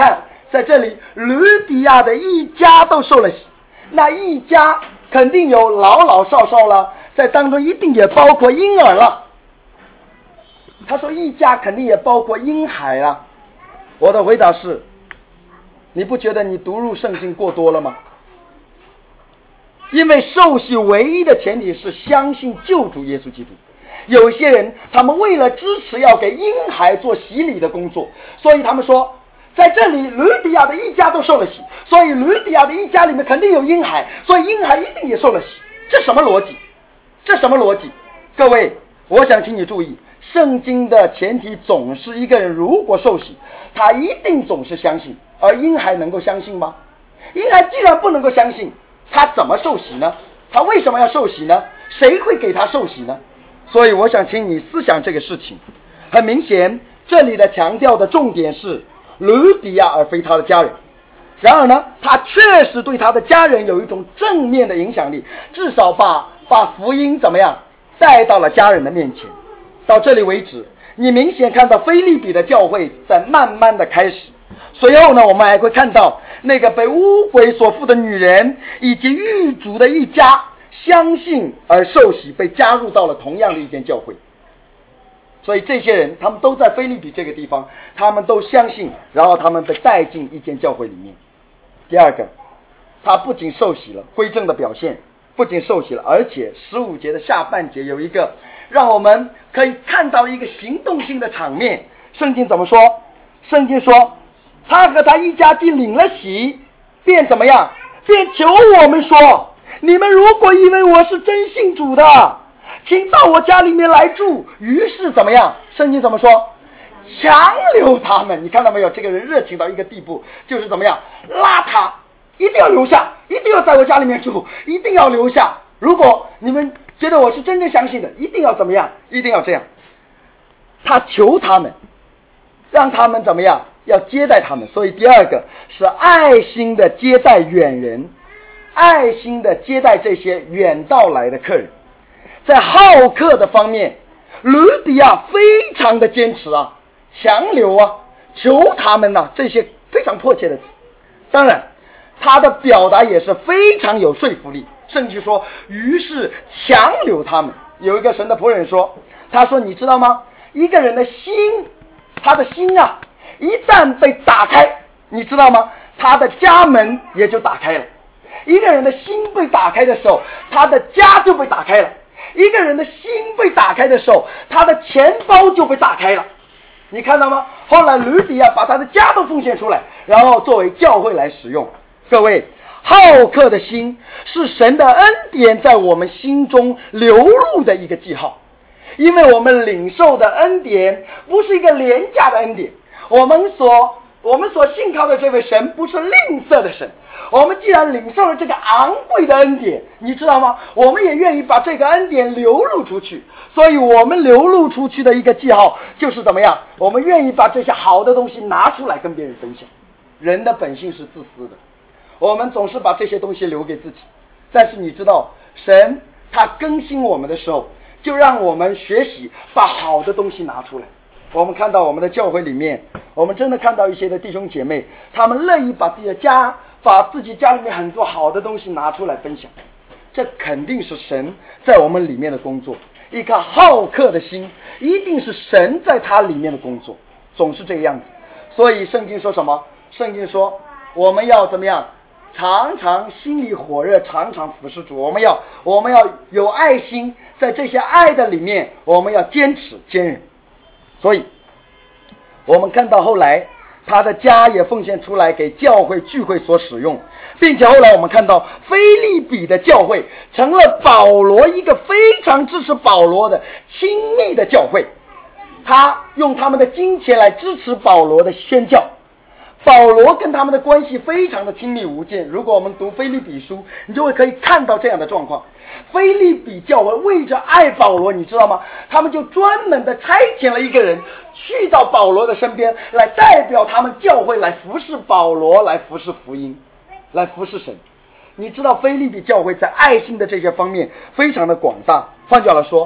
在这里吕底亚的一家都受了洗，那一家肯定有老老少少了，在当中一定也包括婴儿了。他说一家肯定也包括婴孩了。我的回答是，你不觉得你读入圣经过多了吗？因为受洗唯一的前提是相信救主耶稣基督。有些人他们为了支持要给婴孩做洗礼的工作，所以他们说在这里吕底亚的一家都受了洗，所以吕底亚的一家里面肯定有婴孩，所以婴孩一定也受了洗。这什么逻辑？这什么逻辑？各位，我想请你注意，圣经的前提总是一个人如果受洗，他一定总是相信，而婴孩能够相信吗？婴孩既然不能够相信，他怎么受洗呢？他为什么要受洗呢？谁会给他受洗呢？所以我想请你思想这个事情。很明显，这里的强调的重点是吕底亚而非他的家人。然而呢，他确实对他的家人有一种正面的影响力，至少把把福音怎么样带到了家人的面前。到这里为止，你明显看到腓立比的教会在慢慢的开始。随后呢，我们还会看到那个被污鬼所附的女人以及狱卒的一家相信而受洗，被加入到了同样的一间教会。所以这些人他们都在腓立比这个地方，他们都相信，然后他们被带进一间教会里面。第二个，他不仅受洗了，归正的表现不仅受洗了，而且十五节的下半节有一个让我们可以看到一个行动性的场面。圣经怎么说？圣经说他和他一家既领了洗，便怎么样？便求我们说，你们如果以为我是真信主的，请到我家里面来住。于是怎么样？圣经怎么说？强留他们。你看到没有？这个人热情到一个地步，就是怎么样？拉他，一定要留下，一定要在我家里面住，一定要留下。如果你们觉得我是真正相信的，一定要怎么样？一定要这样。他求他们，让他们怎么样？要接待他们。所以第二个是爱心的接待远人，爱心的接待这些远道来的客人。在好客的方面，吕底亚非常的坚持啊，强留啊，求他们啊，这些非常迫切的词。当然他的表达也是非常有说服力。圣经说于是强留他们。有一个神的仆人说，他说你知道吗，一个人的心，他的心啊一旦被打开，你知道吗？他的家门也就打开了。一个人的心被打开的时候，他的家就被打开了。一个人的心被打开的时候，他的钱包就被打开了。你看到吗？后来吕底亚把他的家都奉献出来，然后作为教会来使用。各位，好客的心是神的恩典在我们心中流露的一个记号。因为我们领受的恩典不是一个廉价的恩典，我们所我们所信靠的这位神不是吝啬的神。我们既然领受了这个昂贵的恩典，你知道吗？我们也愿意把这个恩典流露出去。所以我们流露出去的一个记号就是怎么样？我们愿意把这些好的东西拿出来跟别人分享。人的本性是自私的，我们总是把这些东西留给自己。但是你知道，神他更新我们的时候，就让我们学习把好的东西拿出来。我们看到我们的教会里面，我们真的看到一些的弟兄姐妹，他们乐意把自己的家把自己家里面很多好的东西拿出来分享。这肯定是神在我们里面的工作。一颗好客的心，一定是神在他里面的工作，总是这个样子。所以圣经说什么？圣经说我们要怎么样？常常心里火热，常常服侍主。我们要我们要有爱心，在这些爱的里面，我们要坚持坚韧。所以我们看到后来他的家也奉献出来给教会聚会所使用，并且后来我们看到腓立比的教会成了保罗一个非常支持保罗的亲密的教会，他用他们的金钱来支持保罗的宣教。保罗跟他们的关系非常的亲密无间。如果我们读腓立比书，你就会可以看到这样的状况。腓立比教会为着爱保罗，你知道吗？他们就专门的差遣了一个人去到保罗的身边，来代表他们教会来服侍保罗，来服侍福音，来服侍神。你知道腓立比教会在爱心的这些方面非常的广大。换句话来说，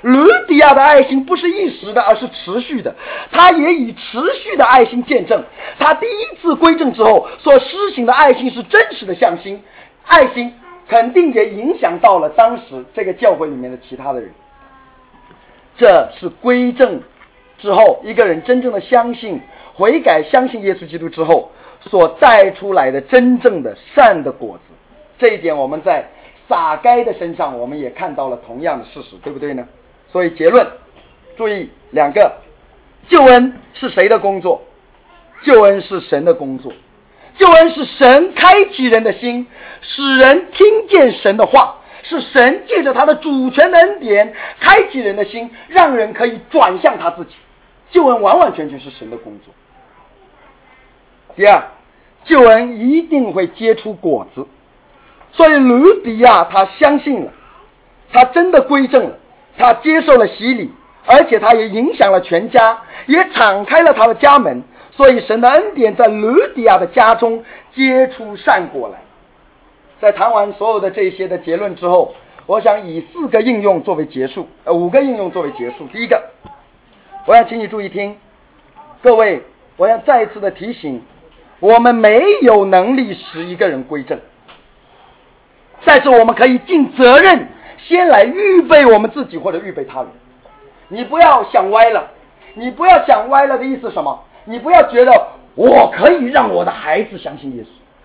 吕底亚的爱心不是一时的，而是持续的，他也以持续的爱心见证。他第一次归正之后所施行的爱心是真实的向心，爱心肯定也影响到了当时这个教会里面的其他的人。这是归正之后一个人真正的相信悔改相信耶稣基督之后所带出来的真正的善的果子。这一点我们在撒该的身上我们也看到了同样的事实，对不对呢？所以结论注意两个，救恩是谁的工作？救恩是神的工作。救恩是神开启人的心，使人听见神的话，是神借着他的主权的恩典开启人的心，让人可以转向他自己。救恩完完全全是神的工作。第二，救恩一定会结出果子。所以吕底亚他相信了，他真的归正了，他接受了洗礼，而且他也影响了全家，也敞开了他的家门。所以神的恩典在吕底亚的家中结出善果来。在谈完所有的这些的结论之后，我想以四个应用作为结束，呃，五个应用作为结束。第一个，我想请你注意听，各位，我要再一次的提醒，我们没有能力使一个人归正，但是我们可以尽责任先来预备我们自己或者预备他人。你不要想歪了，你不要想歪了的意思是什么？你不要觉得我可以让我的孩子相信耶稣，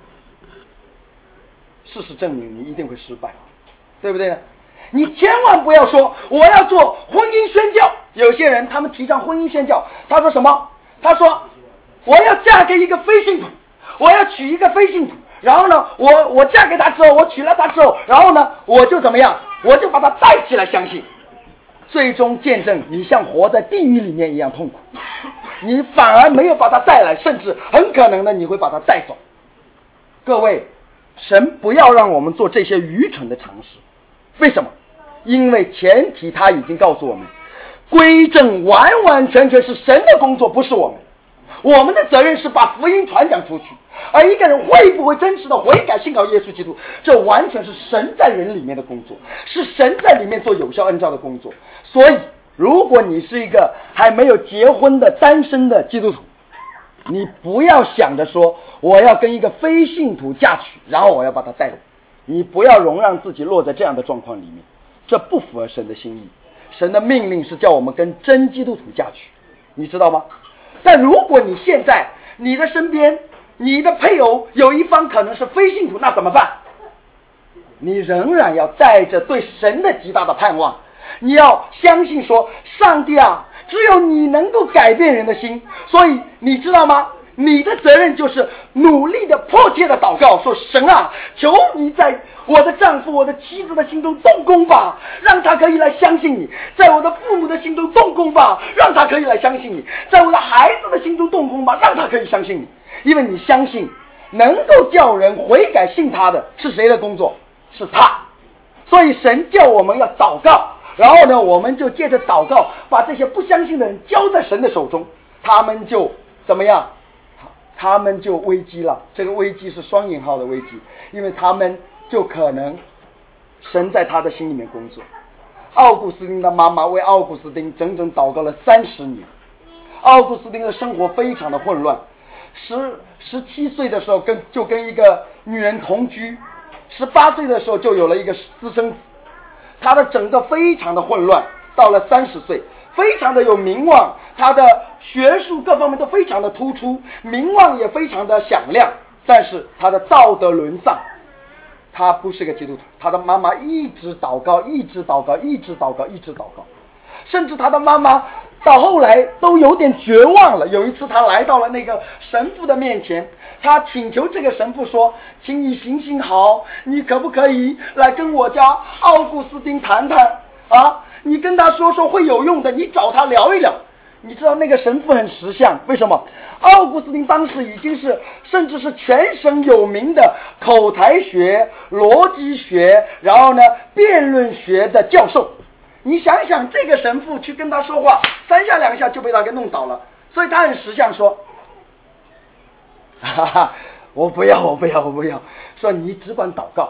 事实证明你一定会失败，对不对呢？你千万不要说我要做婚姻宣教。有些人他们提倡婚姻宣教，他说什么？他说我要嫁给一个非信徒，我要娶一个非信徒，然后呢我我嫁给他之后，我娶了他之后，然后呢我就怎么样，我就把他带起来相信，最终见证你像活在地狱里面一样痛苦，你反而没有把他带来，甚至很可能的你会把他带走。各位，神不要让我们做这些愚蠢的尝试。为什么？因为前提他已经告诉我们，归正完完全全是神的工作，不是我们。我们的责任是把福音传讲出去，而一个人会不会真实的悔改信靠耶稣基督，这完全是神在人里面的工作，是神在里面做有效恩召的工作。所以如果你是一个还没有结婚的单身的基督徒，你不要想着说我要跟一个非信徒嫁娶，然后我要把他带走。你不要容让自己落在这样的状况里面，这不符合神的心意。神的命令是叫我们跟真基督徒嫁娶，你知道吗？但如果你现在你的身边你的配偶有一方可能是非信徒，那怎么办？你仍然要带着对神的极大的盼望，你要相信说，上帝啊，只有你能够改变人的心。所以你知道吗？你的责任就是努力的迫切的祷告，说神啊，求你在我的丈夫我的妻子的心中动工吧，让他可以来相信你，在我的父母的心中动工吧，让他可以来相信你，在我的孩子的心中动工吧，让他可以相信你。因为你相信能够叫人悔改信他的是谁的工作？是他。所以神叫我们要祷告，然后呢我们就借着祷告把这些不相信的人交在神的手中，他们就怎么样？他们就危机了。这个危机是双引号的危机，因为他们就可能神在他的心里面工作。奥古斯丁的妈妈为奥古斯丁整整祷告了三十年。奥古斯丁的生活非常的混乱，十十七岁的时候跟就跟一个女人同居，十八岁的时候就有了一个私生子，他的整个非常的混乱。到了三十岁非常的有名望，他的学术各方面都非常的突出，名望也非常的响亮，但是他的道德沦丧，他不是个基督徒。他的妈妈一直祷告一直祷告一直祷告一直祷告，甚至他的妈妈到后来都有点绝望了。有一次他来到了那个神父的面前，他请求这个神父说，请你行行好，你可不可以来跟我家奥古斯丁谈谈啊？你跟他说说会有用的，你找他聊一聊。你知道那个神父很识相，为什么？奥古斯丁当时已经是甚至是全省有名的口才学、逻辑学，然后呢辩论学的教授。你想想这个神父去跟他说话，三下两下就被他给弄倒了。所以他很识相说，哈哈，我不要我不要我不要，说你只管祷告，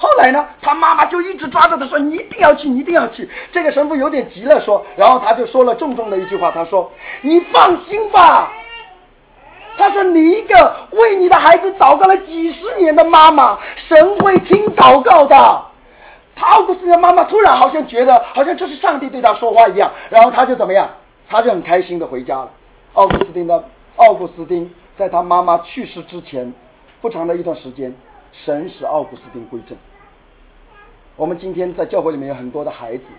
后来呢，他妈妈就一直抓着他说：“你一定要去，你一定要去。”这个神父有点急了，说，然后他就说了重重的一句话，他说：“你放心吧。”他说：“你一个为你的孩子祷告了几十年的妈妈，神会听祷告的。”奥古斯丁的妈妈突然好像觉得，好像这是上帝对他说话一样，然后他就怎么样？他就很开心的回家了。奥古斯丁的奥古斯丁在他妈妈去世之前不长的一段时间，神使奥古斯丁归正。我们今天在教会里面有很多的孩子，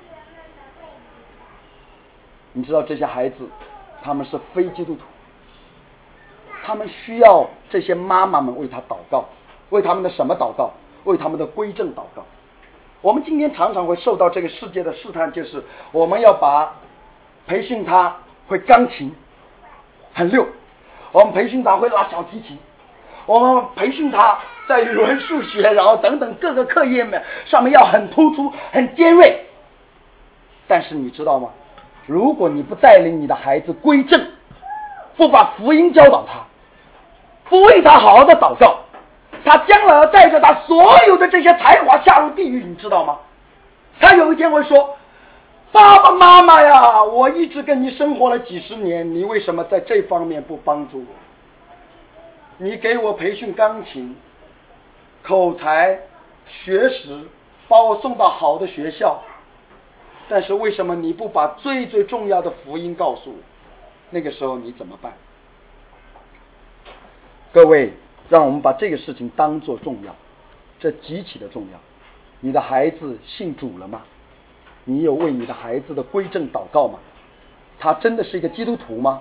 你知道这些孩子他们是非基督徒，他们需要这些妈妈们为他祷告，为他们的什么祷告？为他们的归正祷告。我们今天常常会受到这个世界的试探，就是我们要把培训他会钢琴很溜，我们培训他会拉小提琴，我们培训他在语文数学然后等等各个课业们上面要很突出很尖锐。但是你知道吗？如果你不带领你的孩子归正，不把福音教导他，不为他好好的祷告，他将来要带着他所有的这些才华下入地狱，你知道吗？他有一天会说：“爸爸妈妈呀，我一直跟你生活了几十年，你为什么在这方面不帮助我？你给我培训钢琴、口才、学识，把我送到好的学校，但是为什么你不把最最重要的福音告诉我？那个时候你怎么办？”各位，让我们把这个事情当作重要，这极其的重要。你的孩子信主了吗？你有为你的孩子的归正祷告吗？他真的是一个基督徒吗？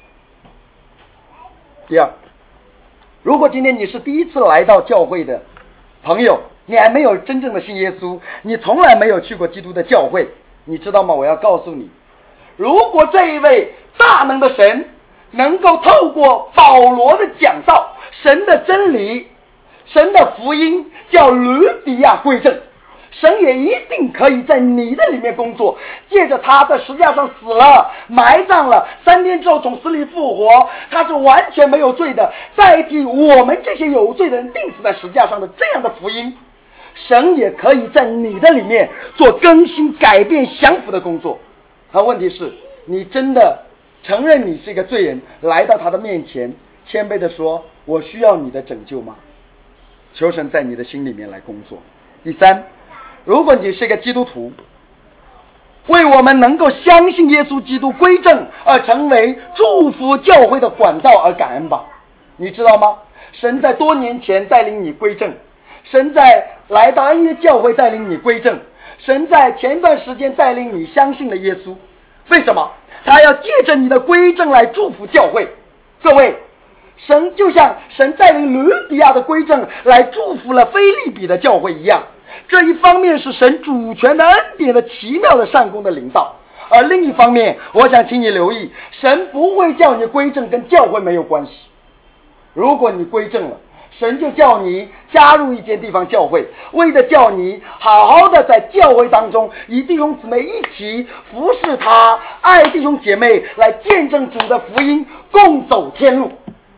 第二，如果今天你是第一次来到教会的朋友，你还没有真正的信耶稣，你从来没有去过基督的教会，你知道吗？我要告诉你，如果这一位大能的神能够透过保罗的讲道，神的真理，神的福音叫吕底亚归正，神也一定可以在你的里面工作，借着他在十字架上死了，埋葬了，三天之后从死里复活，他是完全没有罪的，代替我们这些有罪的人钉死在十字架上的这样的福音，神也可以在你的里面做更新改变降服的工作。而问题是，你真的承认你是一个罪人，来到他的面前谦卑的说：“我需要你的拯救吗？”求神在你的心里面来工作。第三，如果你是一个基督徒，为我们能够相信耶稣基督归正而成为祝福教会的管道而感恩吧。你知道吗？神在多年前带领你归正，神在来到恩约教会带领你归正，神在前段时间带领你相信了耶稣。为什么？他要借着你的归正来祝福教会。各位，神就像神带领吕底亚的归正来祝福了腓立比的教会一样，这一方面是神主权的恩典的奇妙的善功的领导，而另一方面，我想请你留意，神不会叫你归正跟教会没有关系。如果你归正了，神就叫你加入一间地方教会，为的叫你好好的在教会当中与弟兄姊妹一起服侍他，爱弟兄姐妹，来见证主的福音，共走天路。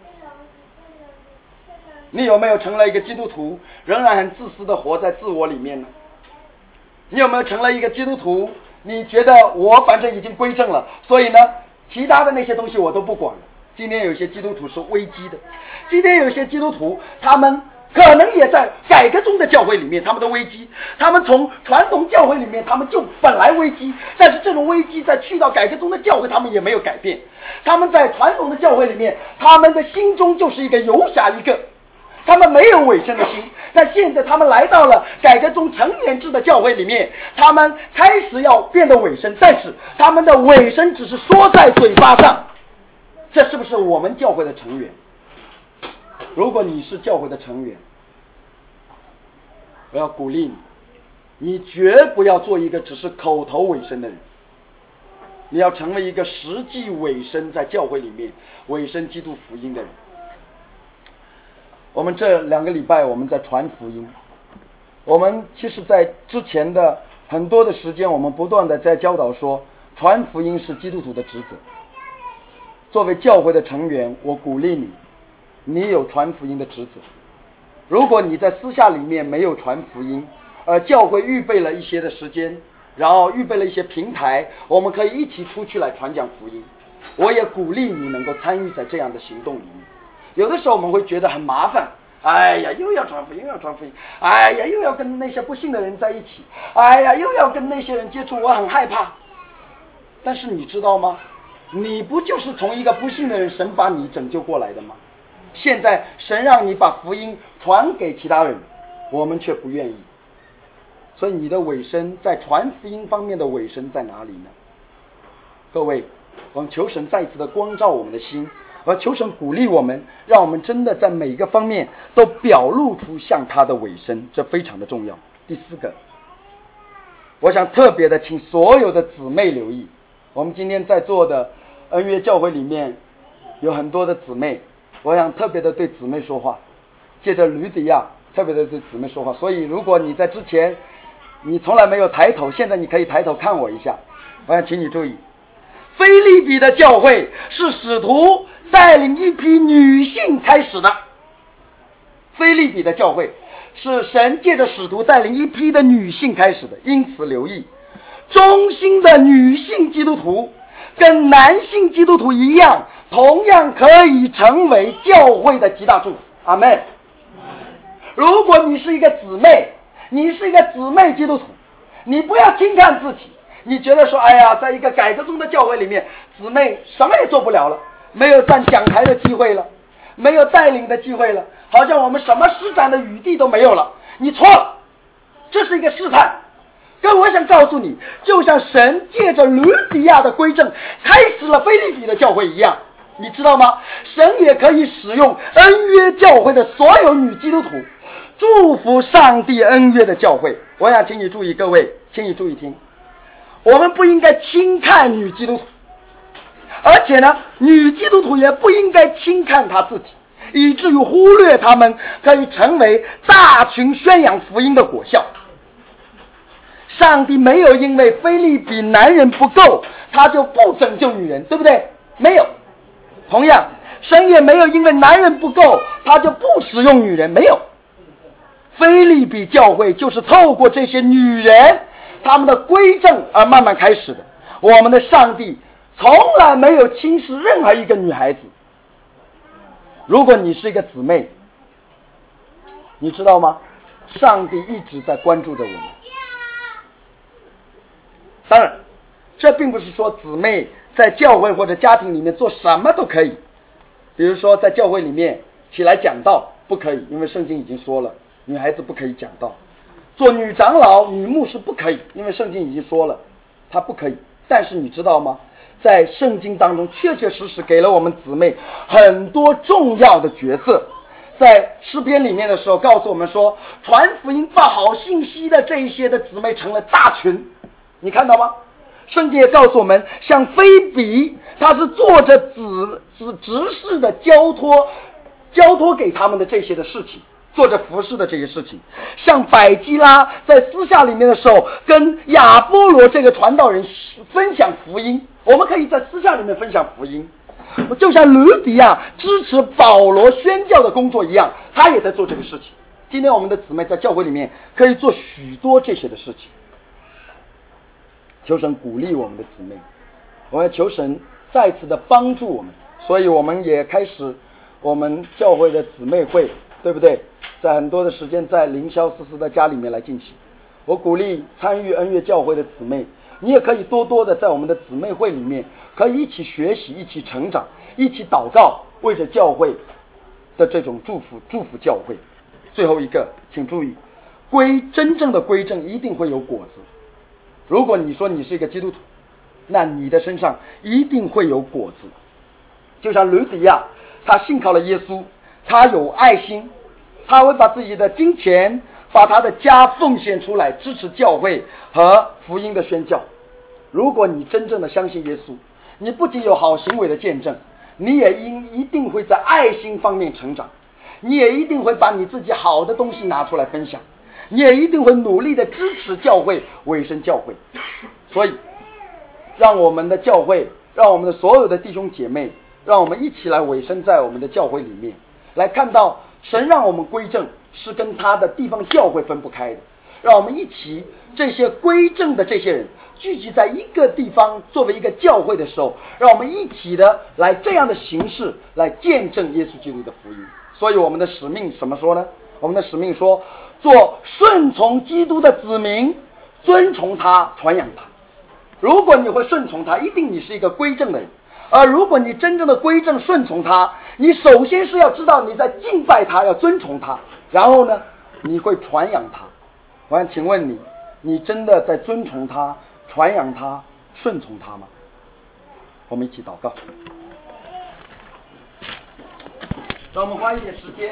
你有没有成了一个基督徒，仍然很自私的活在自我里面呢？你有没有成了一个基督徒，你觉得我反正已经归正了，所以呢，其他的那些东西我都不管了。今天有些基督徒是危机的，今天有些基督徒他们可能也在改革中的教会里面，他们的危机，他们从传统教会里面他们就本来危机，但是这种危机在去到改革中的教会他们也没有改变，他们在传统的教会里面，他们的心中就是一个游侠一个，他们没有委身的心。但现在他们来到了改革中成员制的教会里面，他们开始要变得委身，但是他们的委身只是说在嘴巴上。这是不是我们教会的成员？如果你是教会的成员，我要鼓励你，你绝不要做一个只是口头委身的人，你要成为一个实际委身在教会里面委身基督福音的人。我们这两个礼拜我们在传福音，我们其实在之前的很多的时间，我们不断的在教导说，传福音是基督徒的职责。作为教会的成员，我鼓励你，你有传福音的职责。 如果你在私下里面没有传福音，而教会预备了一些的时间，然后预备了一些平台，我们可以一起出去来传讲福音，我也鼓励你能够参与在这样的行动里面。有的时候我们会觉得很麻烦，哎呀，又要传福音又要传福音，哎呀，又要跟那些不信的人在一起，哎呀，又要跟那些人接触，我很害怕。但是你知道吗？你不就是从一个不信的人，神把你拯救过来的吗？现在神让你把福音传给其他人，我们却不愿意。所以你的委身在传福音方面的委身在哪里呢？各位，我们求神再一次的光照我们的心，而求神鼓励我们，让我们真的在每一个方面都表露出向他的委身，这非常的重要。第四个，我想特别的请所有的姊妹留意，我们今天在座的恩约教会里面有很多的姊妹，我想特别的对姊妹说话，借着吕底亚特别的对姊妹说话。所以如果你在之前你从来没有抬头，现在你可以抬头看我一下。我想请你注意，腓立比的教会是使徒带领一批女性开始的，腓立比的教会是神借着使徒带领一批的女性开始的，因此留意，中心的女性基督徒跟男性基督徒一样，同样可以成为教会的极大祝福。阿们。如果你是一个姊妹，你是一个姊妹基督徒，你不要轻看自己，你觉得说，哎呀，在一个改革中的教会里面，姊妹什么也做不了了，没有站讲台的机会了，没有带领的机会了，好像我们什么施展的余地都没有了。你错了，这是一个试探。跟我想告诉你，就像神借着吕底亚的归正开始了腓立比的教会一样，你知道吗？神也可以使用恩约教会的所有女基督徒祝福上帝恩约的教会。我想请你注意，各位请你注意听，我们不应该轻看女基督徒，而且呢，女基督徒也不应该轻看她自己，以至于忽略她们可以成为大群宣扬福音的果效。上帝没有因为腓立比男人不够他就不拯救女人，对不对？没有。同样，神也没有因为男人不够他就不使用女人，没有。腓立比教会就是透过这些女人他们的归正而慢慢开始的。我们的上帝从来没有轻视任何一个女孩子。如果你是一个姊妹，你知道吗？上帝一直在关注着我们。当然，这并不是说姊妹在教会或者家庭里面做什么都可以。比如说在教会里面起来讲道不可以，因为圣经已经说了女孩子不可以讲道。做女长老女牧师不可以，因为圣经已经说了她不可以。但是你知道吗？在圣经当中确确实实给了我们姊妹很多重要的角色。在诗篇里面的时候告诉我们说，传福音报好信息的这一些的姊妹成了大群，你看到吗？圣经也告诉我们，像菲比他是做着指指执事的交托交托给他们的这些的事情，做着服侍的这些事情。像百基拉在私下里面的时候跟亚波罗这个传道人分享福音，我们可以在私下里面分享福音。就像吕底亚支持保罗宣教的工作一样，他也在做这个事情。今天我们的姊妹在教会里面可以做许多这些的事情。求神鼓励我们的姊妹，我要求神再次的帮助我们。所以我们也开始我们教会的姊妹会，对不对？在很多的时间在凌霄思思的家里面来进行。我鼓励参与恩约教会的姊妹，你也可以多多的在我们的姊妹会里面可以一起学习，一起成长，一起祷告，为着教会的这种祝福祝福教会。最后一个请注意，归真正的归正一定会有果子。如果你说你是一个基督徒，那你的身上一定会有果子。就像吕底亚，他信靠了耶稣，他有爱心，他会把自己的金钱把他的家奉献出来支持教会和福音的宣教。如果你真正的相信耶稣，你不仅有好行为的见证，你也应一定会在爱心方面成长，你也一定会把你自己好的东西拿出来分享，你也一定会努力的支持教会，委身教会。所以让我们的教会，让我们的所有的弟兄姐妹，让我们一起来委身在我们的教会里面，来看到神让我们归正，是跟他的地方教会分不开的。让我们一起，这些归正的这些人聚集在一个地方，作为一个教会的时候，让我们一起的来这样的形式来见证耶稣基督的福音。所以我们的使命怎么说呢？我们的使命说，做顺从基督的子民，遵从他，传扬他。如果你会顺从他，一定你是一个归正的人。而如果你真正的归正顺从他，你首先是要知道你在敬拜他，要遵从他，然后呢，你会传扬他。我想请问你，你真的在遵从他、传扬他、顺从他吗？我们一起祷告，让我们花一点时间。